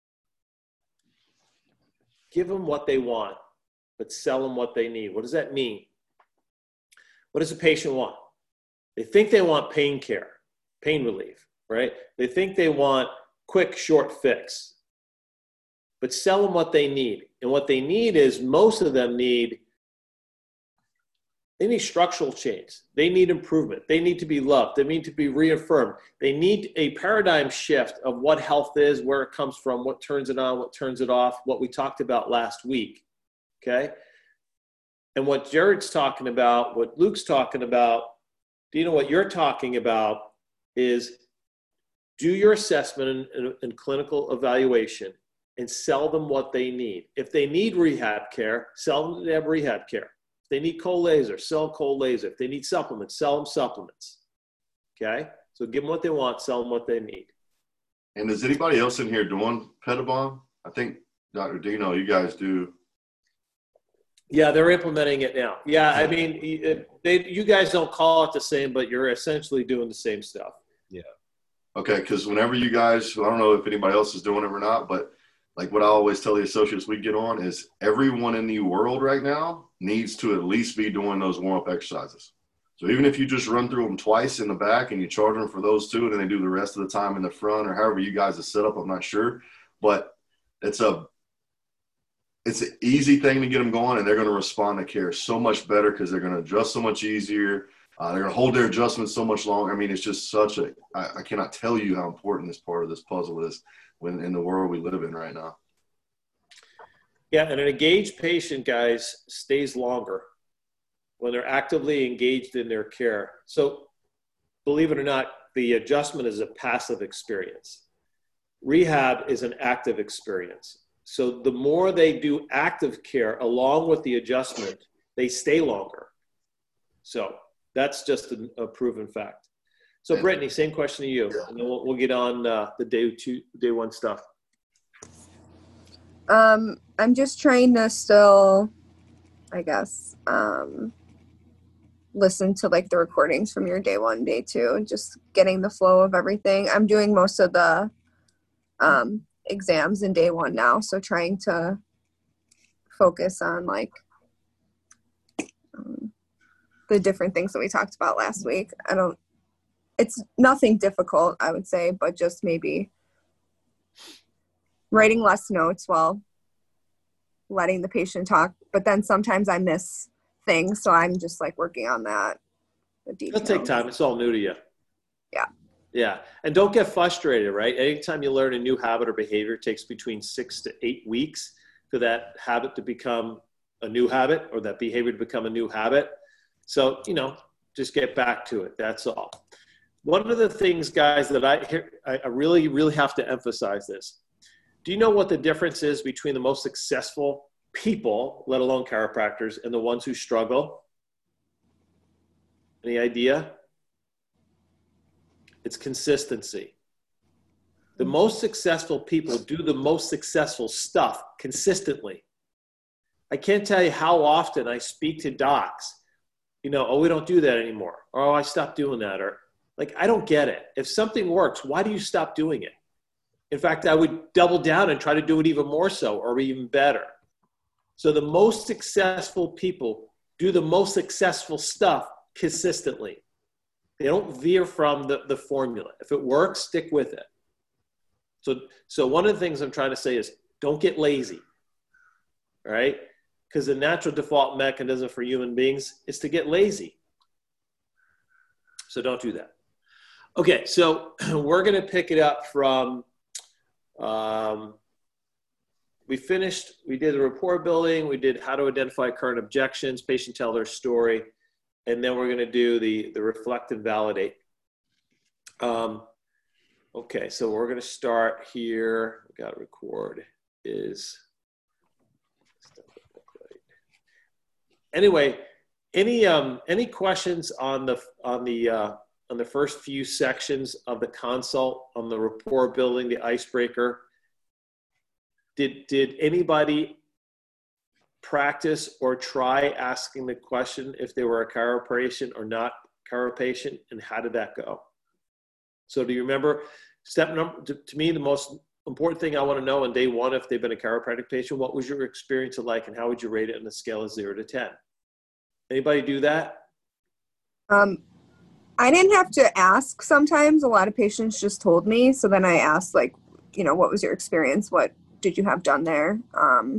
Give them what they want, but sell them what they need. What does that mean? What does a patient want? They think they want pain care, pain relief, right? They think they want quick, short fix. But sell them what they need. And what they need is, most of them need, they need structural change. They need improvement. They need to be loved. They need to be reaffirmed. They need a paradigm shift of what health is, where it comes from, what turns it on, what turns it off, what we talked about last week, okay? And what Jared's talking about, what Luke's talking about, do you know what you're talking about is do your assessment and, and, and clinical evaluation and sell them what they need. If they need rehab care, sell them to have rehab care. If they need cold laser, sell cold laser. If they need supplements, sell them supplements. Okay? So give them what they want, sell them what they need. And is anybody else in here doing Pettibon? I think, Doctor Dino, you guys do. Yeah, they're implementing it now. Yeah, I mean, they, you guys don't call it the same, but you're essentially doing the same stuff. Yeah. Okay, because whenever you guys, I don't know if anybody else is doing it or not, but like what I always tell the associates we get on is everyone in the world right now needs to at least be doing those warm-up exercises. So even if you just run through them twice in the back and you charge them for those two and then they do the rest of the time in the front or however you guys are set up, I'm not sure. But it's a it's an easy thing to get them going, and they're going to respond to care so much better because they're going to adjust so much easier. Uh, they're going to hold their adjustments so much longer. I mean, it's just such a I, I cannot tell you how important this part of this puzzle is when in the world we live in right now. Yeah, and an engaged patient, guys, stays longer when they're actively engaged in their care. So believe it or not, the adjustment is a passive experience. Rehab is an active experience. So the more they do active care along with the adjustment, they stay longer. So that's just a, a proven fact. So Brittany, same question to you, and then we'll, we'll get on uh, the day two, day one stuff. Um, I'm just trying to still, I guess, um, listen to like the recordings from your day one, day two, and just getting the flow of everything. I'm doing most of the um, exams in day one now, so trying to focus on like um, the different things that we talked about last week. I don't it's nothing difficult, I would say, but just maybe writing less notes while letting the patient talk. But then sometimes I miss things, so I'm just like working on that. It'll take time. It's all new to you. Yeah. Yeah. And don't get frustrated, right? Anytime you learn a new habit or behavior, it takes between six to eight weeks for that habit to become a new habit or that behavior to become a new habit. So, you know, just get back to it. That's all. One of the things, guys, that I hear, I really, really have to emphasize this. Do you know what the difference is between the most successful people, let alone chiropractors, and the ones who struggle? Any idea? It's consistency. The most successful people do the most successful stuff consistently. I can't tell you how often I speak to docs, you know, oh, we don't do that anymore. Or, oh, I stopped doing that. Or like, I don't get it. If something works, why do you stop doing it? In fact, I would double down and try to do it even more so or even better. So the most successful people do the most successful stuff consistently. They don't veer from the, the formula. If it works, stick with it. So, so one of the things I'm trying to say is don't get lazy, all right? Because the natural default mechanism for human beings is to get lazy. So don't do that. Okay, so we're going to pick it up from, um, we finished, we did the rapport building, we did how to identify current objections, patient tell their story, and then we're going to do the, the reflect and validate. Um, okay, so we're going to start here. We got to record is, anyway, any, um, any questions on the, on the, uh, on the first few sections of the consult, on the rapport building, the icebreaker? Did, did anybody practice or try asking the question if they were a chiro patient or not chiro patient, and how did that go? So do you remember step number, to, to me, the most important thing I want to know on day one, if they've been a chiropractic patient, what was your experience like and how would you rate it on a scale of zero to ten? Anybody do that? Um, I didn't have to ask sometimes. A lot of patients just told me. So then I asked, like, you know, what was your experience? What did you have done there? Um,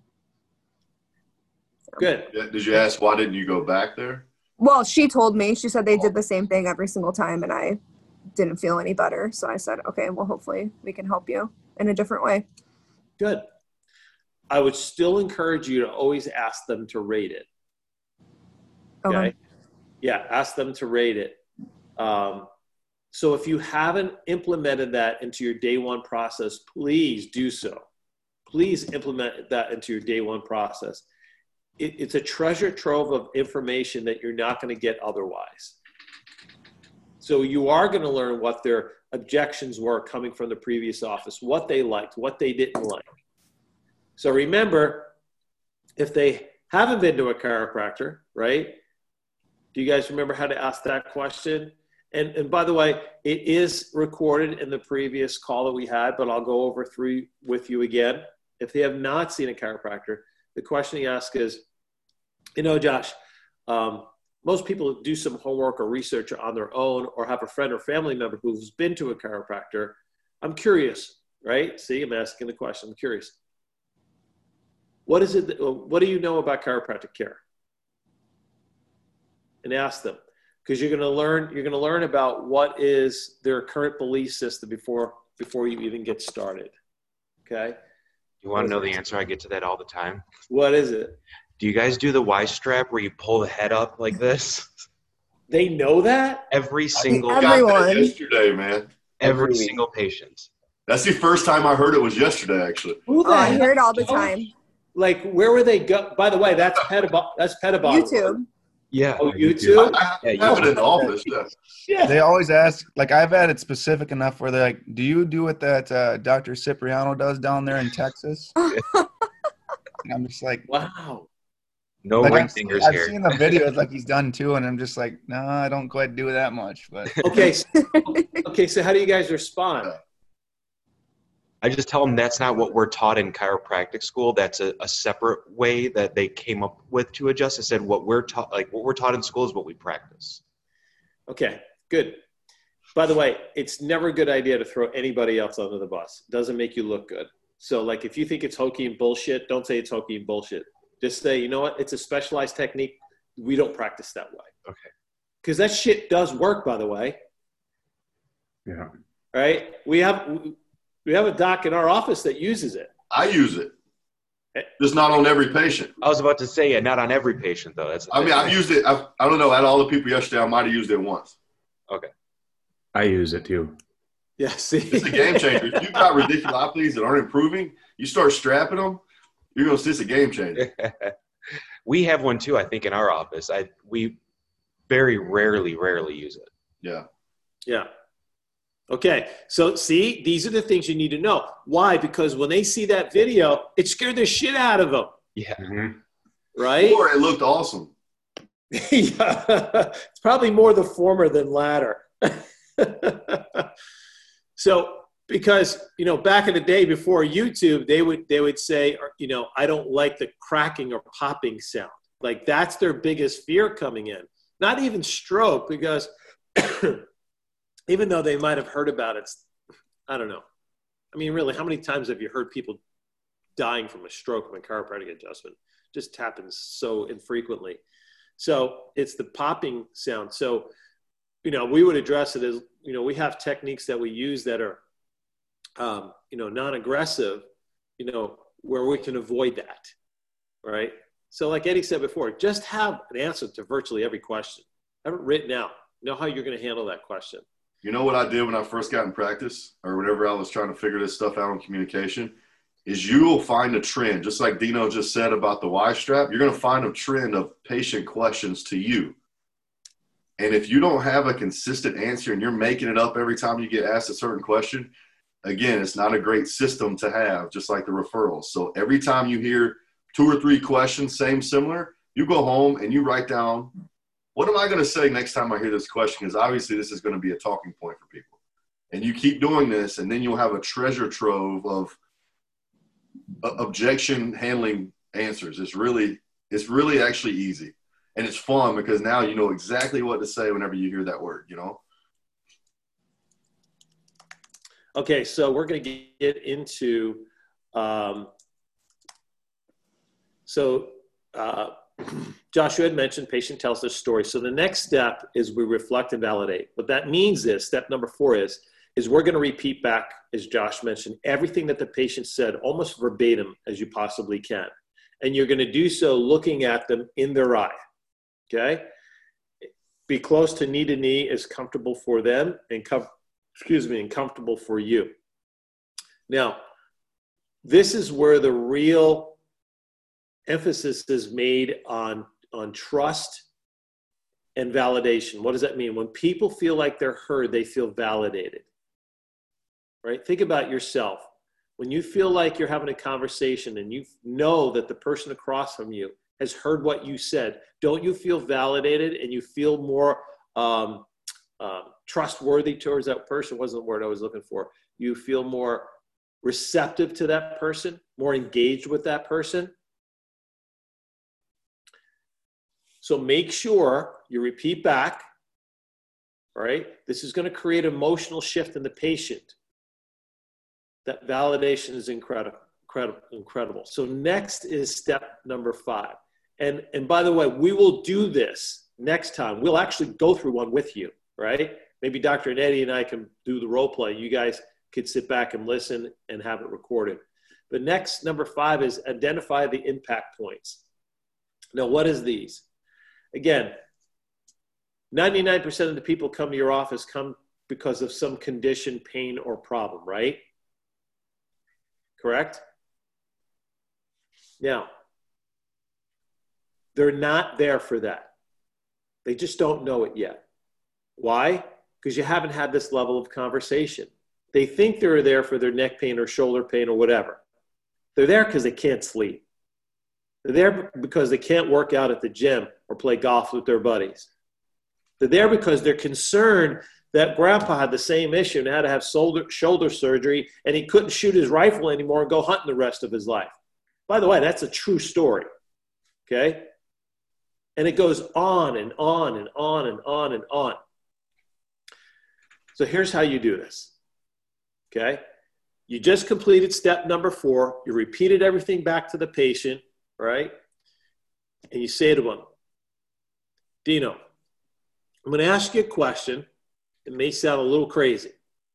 so. Good. Did you ask why didn't you go back there? Well, she told me. She said they did the same thing every single time, and I didn't feel any better. So I said, okay, well, hopefully we can help you in a different way. Good. I would still encourage you to always ask them to rate it. Okay. okay. Yeah, ask them to rate it. Um, so if you haven't implemented that into your day one process, please do so. Please implement that into your day one process. It, it's a treasure trove of information that you're not going to get otherwise. So you are going to learn what their objections were coming from the previous office, what they liked, what they didn't like. So remember, if they haven't been to a chiropractor, right? Do you guys remember how to ask that question? And, and by the way, it is recorded in the previous call that we had, but I'll go over through with you again. If they have not seen a chiropractor, the question you ask is, you know, Josh, um, most people do some homework or research on their own or have a friend or family member who's been to a chiropractor. I'm curious, right? See, I'm asking the question. I'm curious. What is it? That, what do you know about chiropractic care? And ask them, because you're going to learn. You're going to learn about what is their current belief system before before you even get started. Okay. You want to know the answer? I get to that all the time. What is it? Do you guys do the Y strap where you pull the head up like this? They know that? Every single Everyone. Yesterday, man. Every single patient. That's the first time I heard it was yesterday, actually. Who the Oh, I heck? hear it all the time. Like, where were they go? By the way, that's Petabot. That's Petabot. YouTube. Yeah. Oh, YouTube? I, I Yeah, have you- it in the office. Yeah. Shit. They always ask, like I've had it specific enough where they're like, do you do what that uh, Doctor Cipriano does down there in Texas? And I'm just like, Wow. No like ring I've, fingers I've here. seen the videos like he's done too, and I'm just like, no, I don't quite do that much. But Okay. So, okay. So how do you guys respond? I just tell them that's not what we're taught in chiropractic school. That's a, a separate way that they came up with to adjust. I said what we're taught, like what we're taught in school, is what we practice. Okay. Good. By the way, it's never a good idea to throw anybody else under the bus. It doesn't make you look good. So like if you think it's hokey and bullshit, don't say it's hokey and bullshit. Just say, you know what? It's a specialized technique. We don't practice that way. Okay. Because that shit does work, by the way. Yeah. Right? We have we have a doc in our office that uses it. I use it. Just not on every patient. I was about to say, yeah, not on every patient, though. That's the I mean, thing. I've used it. I've, I don't know. Out of all the people yesterday, I might have used it once. Okay. I use it too. Yeah, see? It's a game changer. If you've got radiculopathies that aren't improving, you start strapping them, you're going to see it's a game changer. We have one, too, I think, in our office. I We very rarely, rarely use it. Yeah. Yeah. Okay. So see, these are the things you need to know. Why? Because when they see that video, it scared the shit out of them. Yeah. Mm-hmm. Right? Or it looked awesome. Yeah. It's probably more the former than latter. So, because, you know, back in the day before YouTube, they would, they would say, you know, I don't like the cracking or popping sound. Like that's their biggest fear coming in. Not even stroke, because even though they might have heard about it, I don't know. I mean, really, how many times have you heard people dying from a stroke from a chiropractic adjustment? It just happens so infrequently. So it's the popping sound. So, you know, we would address it as, you know, we have techniques that we use that are, um, you know, non-aggressive, you know, where we can avoid that, right? So like Eddie said before, just have an answer to virtually every question. Have it written out. Know how you're going to handle that question. You know what I did when I first got in practice, or whenever I was trying to figure this stuff out on communication, is you will find a trend. Just like Dino just said about the Y strap, you're going to find a trend of patient questions to you. And if you don't have a consistent answer and you're making it up every time you get asked a certain question, again, it's not a great system to have, just like the referrals. So every time you hear two or three questions, same, similar, you go home and you write down, what am I going to say next time I hear this question? Because obviously this is going to be a talking point for people. And you keep doing this, and then you'll have a treasure trove of uh, objection handling answers. It's really, it's really actually easy. And it's fun because now you know exactly what to say whenever you hear that word, you know? Okay, so we're going to get into, um, so uh, Josh, you had mentioned patient tells their story. So the next step is we reflect and validate. What that means is, step number four is, is we're going to repeat back, as Josh mentioned, everything that the patient said, almost verbatim as you possibly can. And you're going to do so looking at them in their eye. Okay, be close to knee to knee is comfortable for them and com- excuse me, and comfortable for you. Now, this is where the real emphasis is made on, on trust and validation. What does that mean? When people feel like they're heard, they feel validated. Right? Think about yourself. When you feel like you're having a conversation and you know that the person across from you has heard what you said, don't you feel validated and you feel more um, um, trustworthy towards that person? Wasn't the word I was looking for. You feel more receptive to that person, more engaged with that person. So make sure you repeat back, all right? This is going to create emotional shift in the patient. That validation is incredible, incredible, incredible. So next is step number five. And, and by the way, we will do this next time. We'll actually go through one with you, right? Maybe Doctor Eddie and I can do the role play. You guys could sit back and listen and have it recorded. But next, number five is identify the impact points. Now, what is these? Again, ninety-nine percent of the people come to your office come because of some condition, pain, or problem, right? Correct? Now, they're not there for that. They just don't know it yet. Why? Because you haven't had this level of conversation. They think they're there for their neck pain or shoulder pain or whatever. They're there because they can't sleep. They're there because they can't work out at the gym or play golf with their buddies. They're there because they're concerned that grandpa had the same issue and had to have shoulder, shoulder surgery and he couldn't shoot his rifle anymore and go hunting the rest of his life. By the way, that's a true story. Okay? And it goes on and on and on and on and on. So here's how you do this. Okay. You just completed step number four. You repeated everything back to the patient, right? And you say to him, Dino, I'm going to ask you a question. It may sound a little crazy,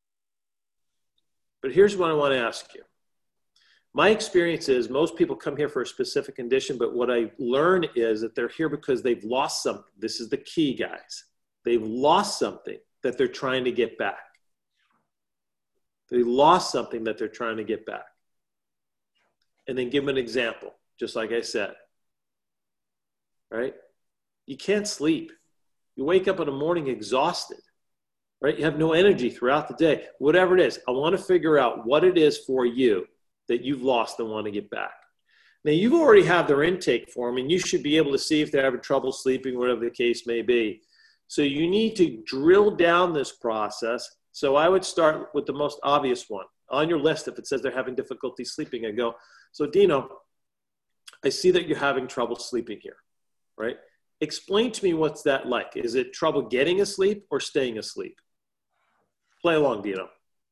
but here's what I want to ask you. My experience is most people come here for a specific condition, but what I learn is that they're here because they've lost something. This is the key, guys. They've lost something that they're trying to get back. They lost something that they're trying to get back. And then give them an example, just like I said. Right? You can't sleep. You wake up in the morning exhausted. Right? You have no energy throughout the day. Whatever it is, I want to figure out what it is for you that you've lost and want to get back. Now, you already have their intake form, and you should be able to see if they're having trouble sleeping, whatever the case may be. So you need to drill down this process. So I would start with the most obvious one. On your list, if it says they're having difficulty sleeping, I go, so Dino, I see that you're having trouble sleeping here, right? Explain to me what's that like. Is it trouble getting asleep or staying asleep? Play along, Dino.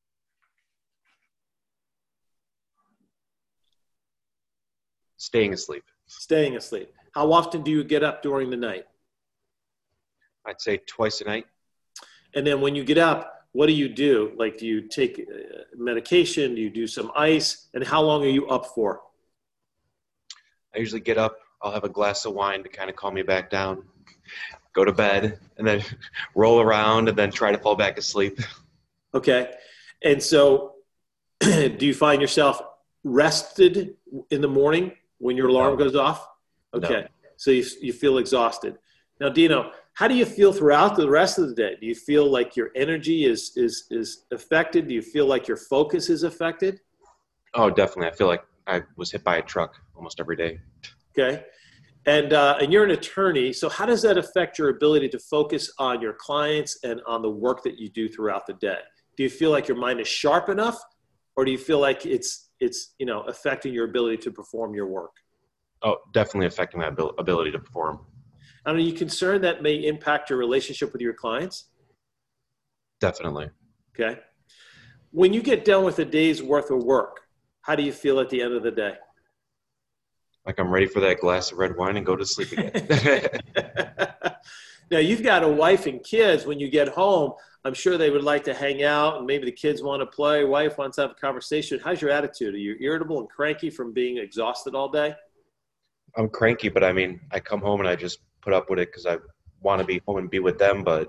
Staying asleep. Staying asleep. How often do you get up during the night? I'd say twice a night. And then when you get up, what do you do? Like, do you take uh, medication? Do you do some ice? And how long are you up for? I usually get up. I'll have a glass of wine to kind of calm me back down. Go to bed and then roll around and then try to fall back asleep. Okay. And so do you find yourself rested in the morning when your alarm No. goes off? Okay. No. So you, you feel exhausted. Now, Dino, how do you feel throughout the rest of the day? Do you feel like your energy is, is, is affected? Do you feel like your focus is affected? Oh, definitely. I feel like I was hit by a truck almost every day. Okay. And, uh, and you're an attorney. So how does that affect your ability to focus on your clients and on the work that you do throughout the day? Do you feel like your mind is sharp enough, or do you feel like it's, it's, you know, affecting your ability to perform your work? Oh, definitely affecting my abil- ability to perform. And are you concerned that may impact your relationship with your clients? Definitely. Okay. When you get done with a day's worth of work, how do you feel at the end of the day? Like I'm ready for that glass of red wine and go to sleep again. Now, you've got a wife and kids. When you get home, I'm sure they would like to hang out, and maybe the kids want to play. Wife wants to have a conversation. How's your attitude? Are you irritable and cranky from being exhausted all day? I'm cranky, but I mean, I come home and I just put up with it because I want to be home and be with them. But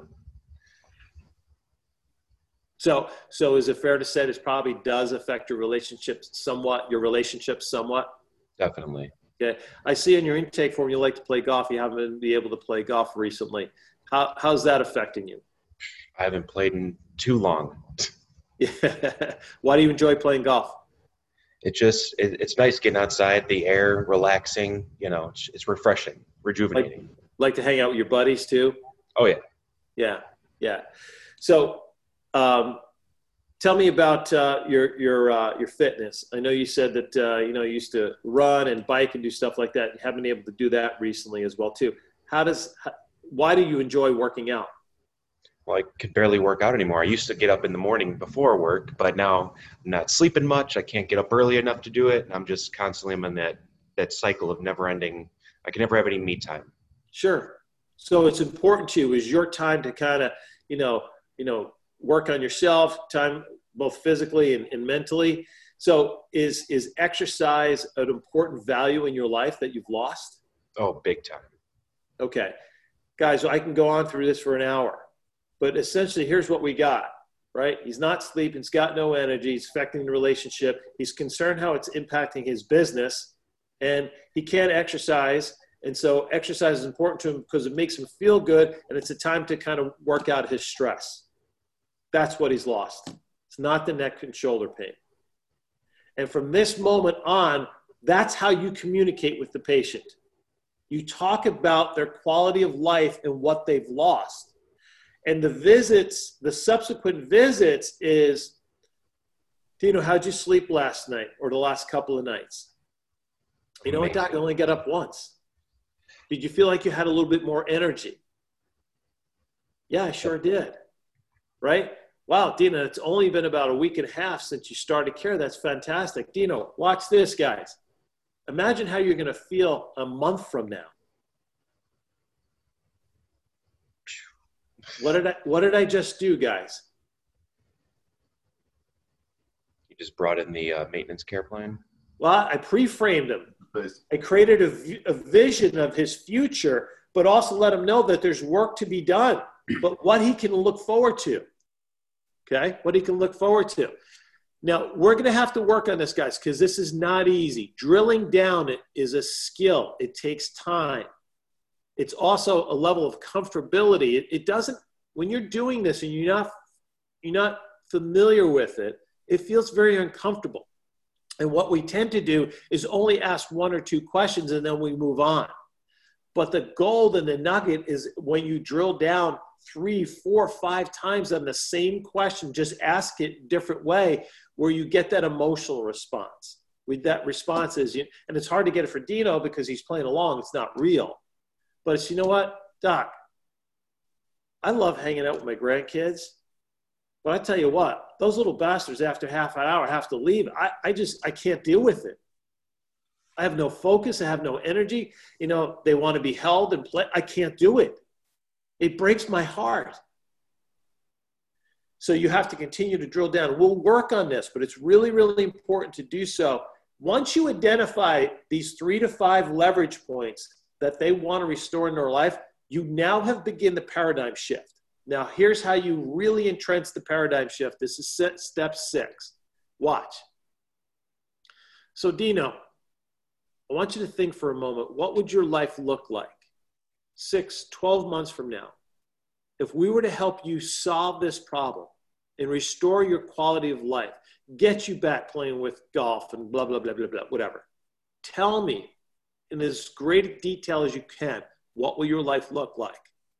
so, so is it fair to say this probably does affect your relationships somewhat? Your relationships somewhat? definitely. Okay. I see in your intake form you like to play golf. You haven't been able to play golf recently. How, how's that affecting you? I haven't played in too long. Yeah. Why do you enjoy playing golf? It just, it, it's nice getting outside, the air, relaxing, you know, it's, it's refreshing, rejuvenating. Like, like to hang out with your buddies too? Oh, yeah. Yeah. Yeah. So, um, tell me about uh, your, your, uh, your fitness. I know you said that, uh, you know, you used to run and bike and do stuff like that. You haven't been able to do that recently as well too. How does, how, why do you enjoy working out? Well, I could barely work out anymore. I used to get up in the morning before work, but now I'm not sleeping much. I can't get up early enough to do it. And I'm just constantly I'm in that, that cycle of never ending. I can never have any me time. Sure. So it's important to you is your time to kind of, you know, you know, work on yourself, time both physically and, and mentally. So is, is exercise an important value in your life that you've lost? Oh, big time. Okay. Guys, I can go on through this for an hour. But essentially, here's what we got, right? He's not sleeping. He's got no energy. He's affecting the relationship. He's concerned how it's impacting his business. And he can't exercise. And so exercise is important to him because it makes him feel good. And it's a time to kind of work out his stress. That's what he's lost. It's not the neck and shoulder pain. And from this moment on, that's how you communicate with the patient. You talk about their quality of life and what they've lost. And the visits, the subsequent visits is, Dino, how'd you sleep last night or the last couple of nights? You know what, Doc, I only got up once. Did you feel like you had a little bit more energy? Yeah, I sure did. Right? Wow, Dino, it's only been about a week and a half since you started care. That's fantastic. Dino, watch this, guys. Imagine how you're going to feel a month from now. What did I, what did I just do, guys? You just brought in the uh, maintenance care plan? Well, I pre-framed him. I created a, a vision of his future, but also let him know that there's work to be done, but what he can look forward to. Okay, what he can look forward to. Now, we're going to have to work on this, guys, because this is not easy. Drilling down it is a skill. It takes time. It's also a level of comfortability. It, it doesn't, when you're doing this and you're not, you're not familiar with it, it feels very uncomfortable. And what we tend to do is only ask one or two questions and then we move on. But the gold and the nugget is when you drill down three, four, five times on the same question, just ask it a different way where you get that emotional response. With that response is, and it's hard to get it for Dino because he's playing along, it's not real. But it's, you know what, Doc, I love hanging out with my grandkids, but I tell you what, those little bastards after half an hour have to leave. I, I just, I can't deal with it. I have no focus. I have no energy. You know, they want to be held and play. I can't do it. It breaks my heart. So you have to continue to drill down. We'll work on this, but it's really, really important to do so. Once you identify these three to five leverage points that they want to restore in their life, you now have begun the paradigm shift. Now, here's how you really entrench the paradigm shift. This is step six. Watch. So, Dino, I want you to think for a moment, what would your life look like six, twelve months from now if we were to help you solve this problem and restore your quality of life, get you back playing with golf and blah, blah, blah, blah, blah, whatever. Tell me in as great detail as you can, what will your life look like?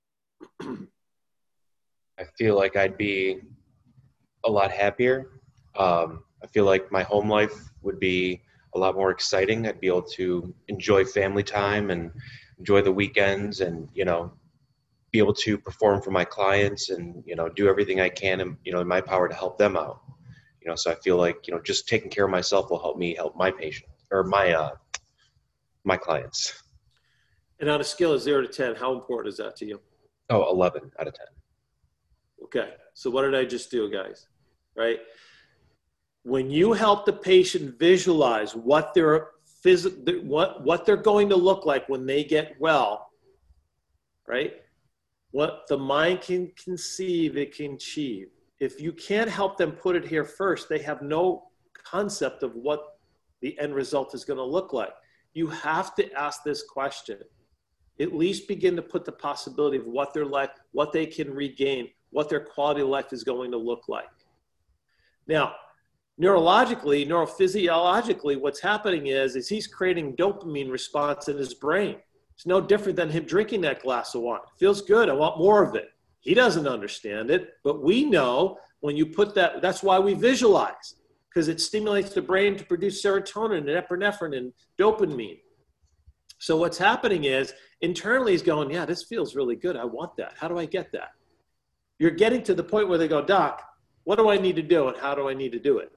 I feel like I'd be a lot happier. Um, I feel like my home life would be a lot more exciting. I'd be able to enjoy family time and enjoy the weekends and, you know, be able to perform for my clients and, you know, do everything I can, in, you know, in my power to help them out. You know, so I feel like, you know, just taking care of myself will help me help my patient or my, uh, my clients. And on a scale of zero to ten, how important is that to you? Oh, eleven out of ten. Okay. So what did I just do, guys? Right? When you help the patient visualize what they're phys- what, what they're going to look like when they get well, right? What the mind can conceive, it can achieve. If you can't help them put it here first, they have no concept of what the end result is going to look like. You have to ask this question. At least begin to put the possibility of what their life, what they can regain, what their quality of life is going to look like. Now, neurologically, neurophysiologically, what's happening is, is he's creating dopamine response in his brain. It's no different than him drinking that glass of wine. It feels good. I want more of it. He doesn't understand it, but we know when you put that, that's why we visualize, because it stimulates the brain to produce serotonin and epinephrine and dopamine. So what's happening is internally he's going, yeah, this feels really good. I want that. How do I get that? You're getting to the point where they go, Doc, what do I need to do and how do I need to do it?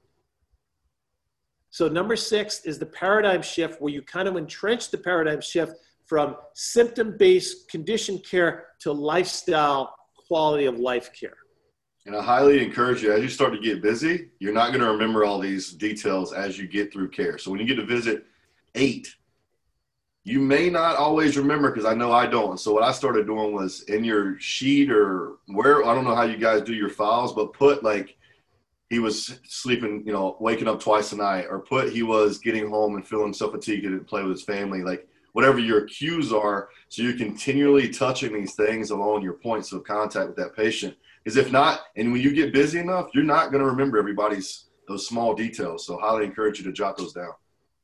So number six is the paradigm shift, where you kind of entrench the paradigm shift from symptom-based condition care to lifestyle quality of life care. And I highly encourage you, as you start to get busy, you're not going to remember all these details as you get through care. So when you get to visit eight, you may not always remember, because I know I don't. So what I started doing was in your sheet or where, I don't know how you guys do your files, but put like he was sleeping, you know, waking up twice a night, or put he was getting home and feeling so fatigued he didn't play with his family, like whatever your cues are. So you're continually touching these things along your points of contact with that patient. Because if not, and when you get busy enough, you're not going to remember everybody's, those small details. So highly encourage you to jot those down.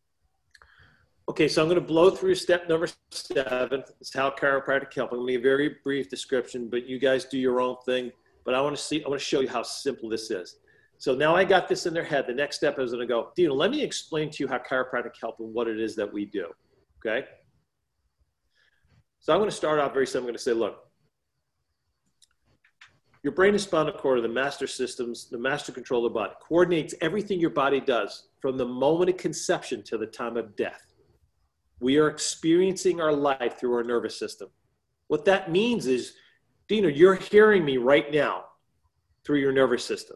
Okay, so I'm going to blow through step number seven. It's how chiropractic help. I'm going to give a very brief description, but you guys do your own thing. But I want to see, I want to show you how simple this is. So now I got this in their head. The next step is going to go, Dino, let me explain to you how chiropractic help and what it is that we do. Okay? So I'm going to start off very simple. I'm going to say, look, Your brain and spinal cord are the master systems, the master control of the body, coordinates everything your body does from the moment of conception to the time of death. We are experiencing our life through our nervous system. What that means is, Dina, you're hearing me right now through your nervous system.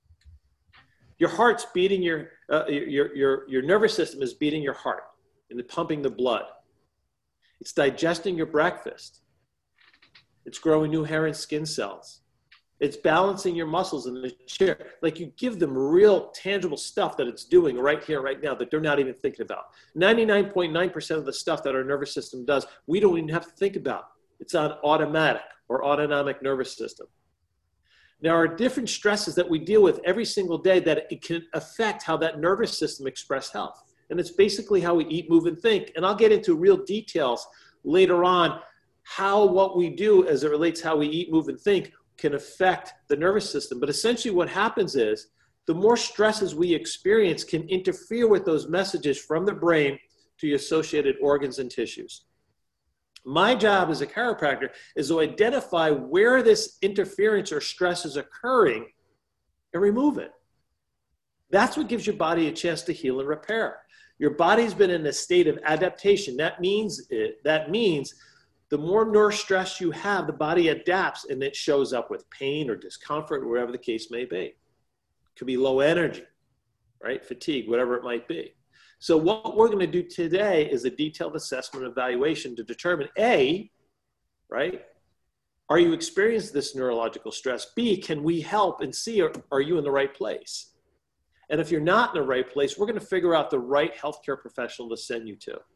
Your heart's beating, your, uh, your, your, your nervous system is beating your heart and pumping the blood. It's digesting your breakfast. It's growing new hair and skin cells. It's balancing your muscles in the chair. Like, you give them real tangible stuff that it's doing right here, right now, that they're not even thinking about. ninety-nine point nine percent of the stuff that our nervous system does, we don't even have to think about. It's on automatic or autonomic nervous system. There are different stresses that we deal with every single day that it can affect how that nervous system expresses health. And it's basically how we eat, move, and think. And I'll get into real details later on how what we do as it relates to how we eat, move, and think can affect the nervous system. But essentially what happens is the more stresses we experience can interfere with those messages from the brain to the associated organs and tissues. My job as a chiropractor is to identify where this interference or stress is occurring and remove it. That's what gives your body a chance to heal and repair. Your body's been in a state of adaptation. That means, it, that means the more nerve stress you have, the body adapts and it shows up with pain or discomfort, or whatever the case may be. It could be low energy, right? Fatigue, whatever it might be. So what we're going to do today is a detailed assessment evaluation to determine A, right? Are you experiencing this neurological stress? B, can we help? And C, are, are you in the right place? And if you're not in the right place, we're going to figure out the right healthcare professional to send you to.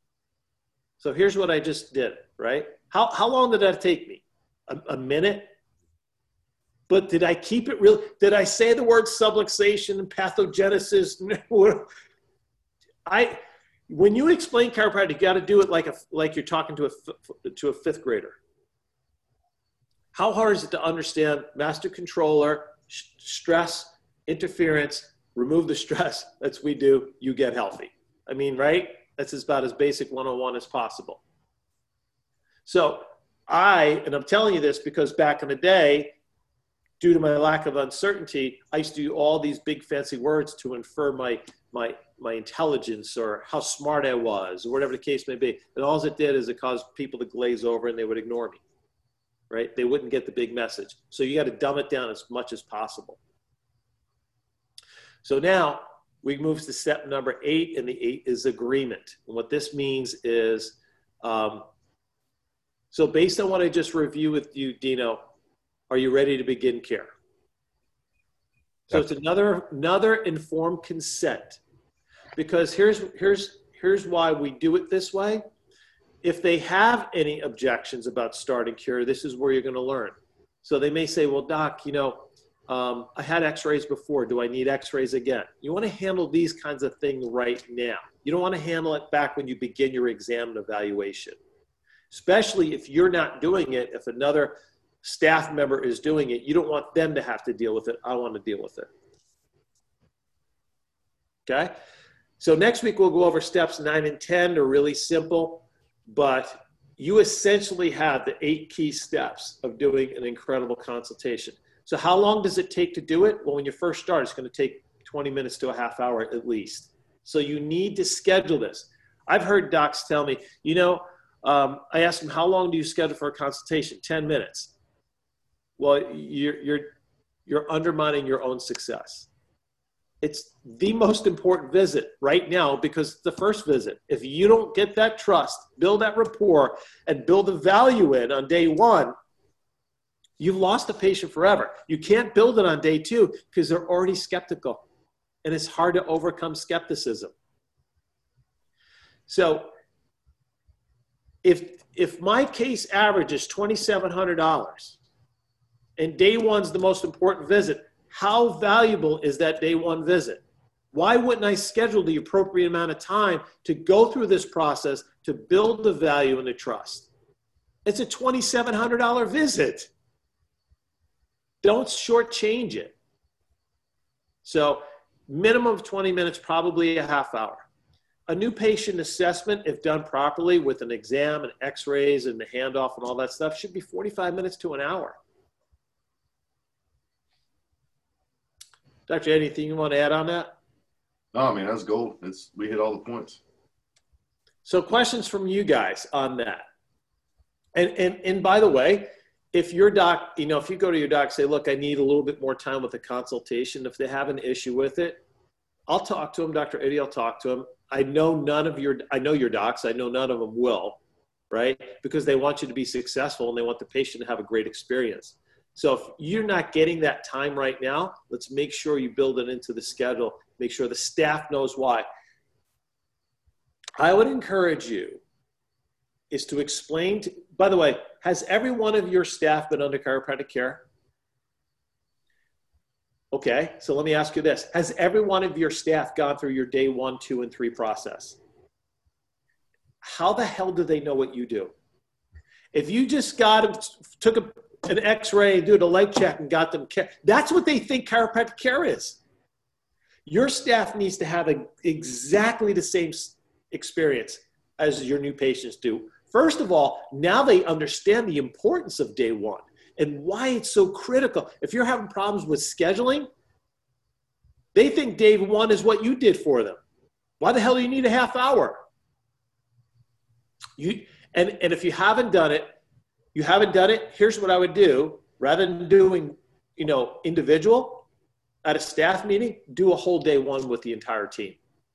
So here's what I just did, right? How, how long did that take me? A, a minute? But did I keep it real? Did I say the word subluxation and pathogenesis? I, when you explain chiropractic, you got to do it like a, like you're talking to a, to a fifth grader. How hard is it to understand master controller, stress, interference, remove the stress? That's what we do. You get healthy. I mean, right? That's about as basic one oh one as possible. So I, and I'm telling you this because back in the day, due to my lack of uncertainty, I used to do all these big fancy words to infer my, my, my intelligence or how smart I was or whatever the case may be. And all it did is it caused people to glaze over and they would ignore me, right? They wouldn't get the big message. So you got to dumb it down as much as possible. So now we move to step number eight, and the eight is agreement. And what this means is, um, so based on what I just reviewed with you, Dino, are you ready to begin care? So it's another, another informed consent, because here's, here's, here's why we do it this way. If they have any objections about starting cure, this is where you're going to learn. So they may say, well, doc, you know, um, I had x-rays before. Do I need x-rays again? You want to handle these kinds of things right now. You don't want to handle it back when you begin your exam and evaluation, especially if you're not doing it. If another staff member is doing it, you don't want them to have to deal with it. I want to deal with it. Okay? So next week we'll go over steps nine and ten. They're really simple, but you essentially have the eight key steps of doing an incredible consultation. So how long does it take to do it? Well, when you first start, it's going to take twenty minutes to a half hour at least. So you need to schedule this. I've heard docs tell me, you know, um, I asked them, how long do you schedule for a consultation? ten minutes. Well, you're, you're, you're undermining your own success. It's the most important visit right now because it's the first visit. If you don't get that trust, build that rapport, and build the value in on day one, you've lost the patient forever. You can't build it on day two because they're already skeptical, and it's hard to overcome skepticism. So if, if my case average is twenty-seven hundred dollars and day one's the most important visit, how valuable is that day one visit? Why wouldn't I schedule the appropriate amount of time to go through this process to build the value and the trust? It's a twenty-seven hundred dollars visit. Don't shortchange it. So minimum of twenty minutes, probably a half hour. A new patient assessment, if done properly with an exam and x-rays and the handoff and all that stuff, should be forty-five minutes to an hour. Doctor Ed, anything you want to add on that? No, I mean, that's gold. It's, we hit all the points. So questions from you guys on that. And, and, and by the way, if your doc, you know, if you go to your doc, say, look, I need a little bit more time with the consultation. If they have an issue with it, I'll talk to them. Doctor Eddie, I'll talk to them. I know none of your, I know your docs. I know none of them will, right? Because they want you to be successful and they want the patient to have a great experience. So if you're not getting that time right now, let's make sure you build it into the schedule. Make sure the staff knows why. I would encourage you is to explain to, by the way, has every one of your staff been under chiropractic care? Okay, so let me ask you this. Has every one of your staff gone through your day one, two, and three process? How the hell do they know what you do? If you just got them, took a, an x-ray, did a light check, and got them care, that's what they think chiropractic care is. Your staff needs to have a, exactly the same experience as your new patients do. First of all, now they understand the importance of day one and why it's so critical. If you're having problems with scheduling, they think day one is what you did for them. Why the hell do you need a half hour? You, and, and if you haven't done it, you haven't done it, here's what I would do. Rather than doing, you know, individual at a staff meeting, do a whole day one with the entire team.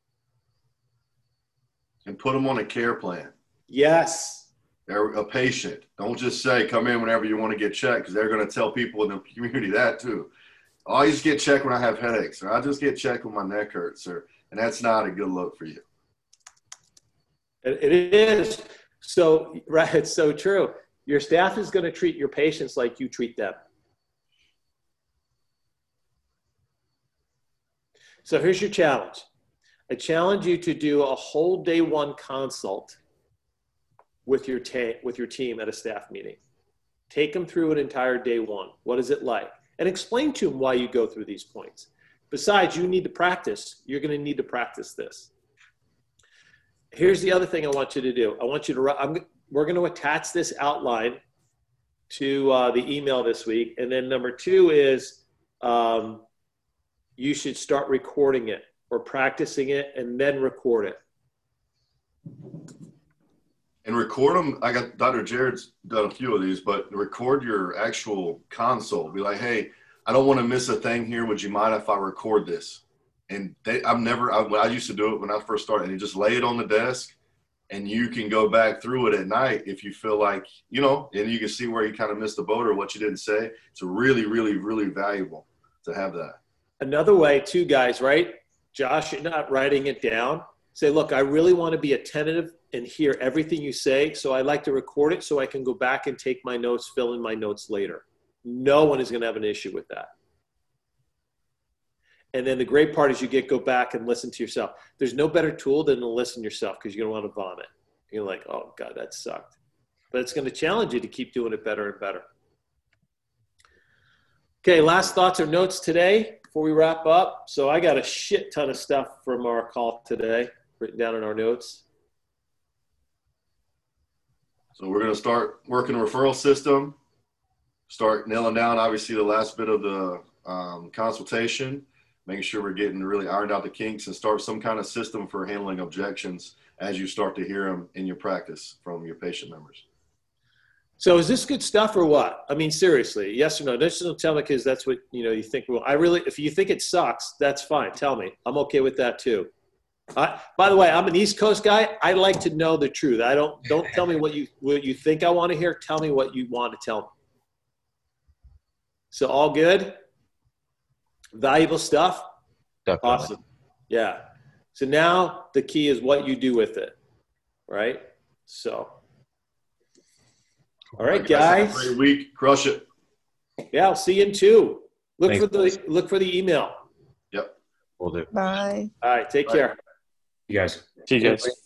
And put them on a care plan. Yes. They're a patient. Don't just say, come in whenever you want to get checked, because they're going to tell people in the community that too. Oh, I just get checked when I have headaches, or I just get checked when my neck hurts, or, and that's not a good look for you. It, it is. So, right, it's so true. Your staff is going to treat your patients like you treat them. So here's your challenge. I challenge you to do a whole day one consult with your, ta- with your team at a staff meeting. Take them through an entire day one. What is it like? And explain to them why you go through these points. Besides, you need to practice. You're going to need to practice this. Here's the other thing I want you to do. I want you to, I'm, we're going to attach this outline to uh, the email this week. And then number two is um, you should start recording it or practicing it and then record it. And record them. I got Doctor Jared's done a few of these, but record your actual consult. Be like, hey, I don't want to miss a thing here. Would you mind if I record this? And they, I've never, I, I used to do it when I first started, and you just lay it on the desk and you can go back through it at night if you feel like, you know, and you can see where you kind of missed the boat or what you didn't say. It's really, really, really valuable to have that. Another way too, guys, right? Josh, you're not writing it down. Say, look, I really want to be attentive and hear everything you say. So I like to record it so I can go back and take my notes, fill in my notes later. No one is going to have an issue with that. And then the great part is you get go back and listen to yourself. There's no better tool than to listen to yourself because you're going to want to vomit. You're like, oh, God, that sucked. But it's going to challenge you to keep doing it better and better. Okay, last thoughts or notes today before we wrap up. So I got a shit ton of stuff from our call today written down in our notes. So we're going to start working a referral system, start nailing down, obviously, the last bit of the um, consultation, making sure we're getting really ironed out the kinks, and start some kind of system for handling objections as you start to hear them in your practice from your patient members. So is this good stuff or what? I mean, seriously, yes or no? Just don't tell me because that's what, you know, you think. Well, I really, if you think it sucks, that's fine. Tell me. I'm okay with that too. I, by the way, I'm an East Coast guy. I like to know the truth. I don't, don't tell me what you, what you think I want to hear. Tell me what you want to tell me. So all good? Valuable stuff? Definitely. Awesome. Yeah. So now the key is what you do with it, right? So, all right, guys. Have a great week. Crush it. Yeah, I'll see you in two. Look Thanks. for the look for the email. Yep. Will do. Bye. All right, take Bye. care. You guys. See you guys.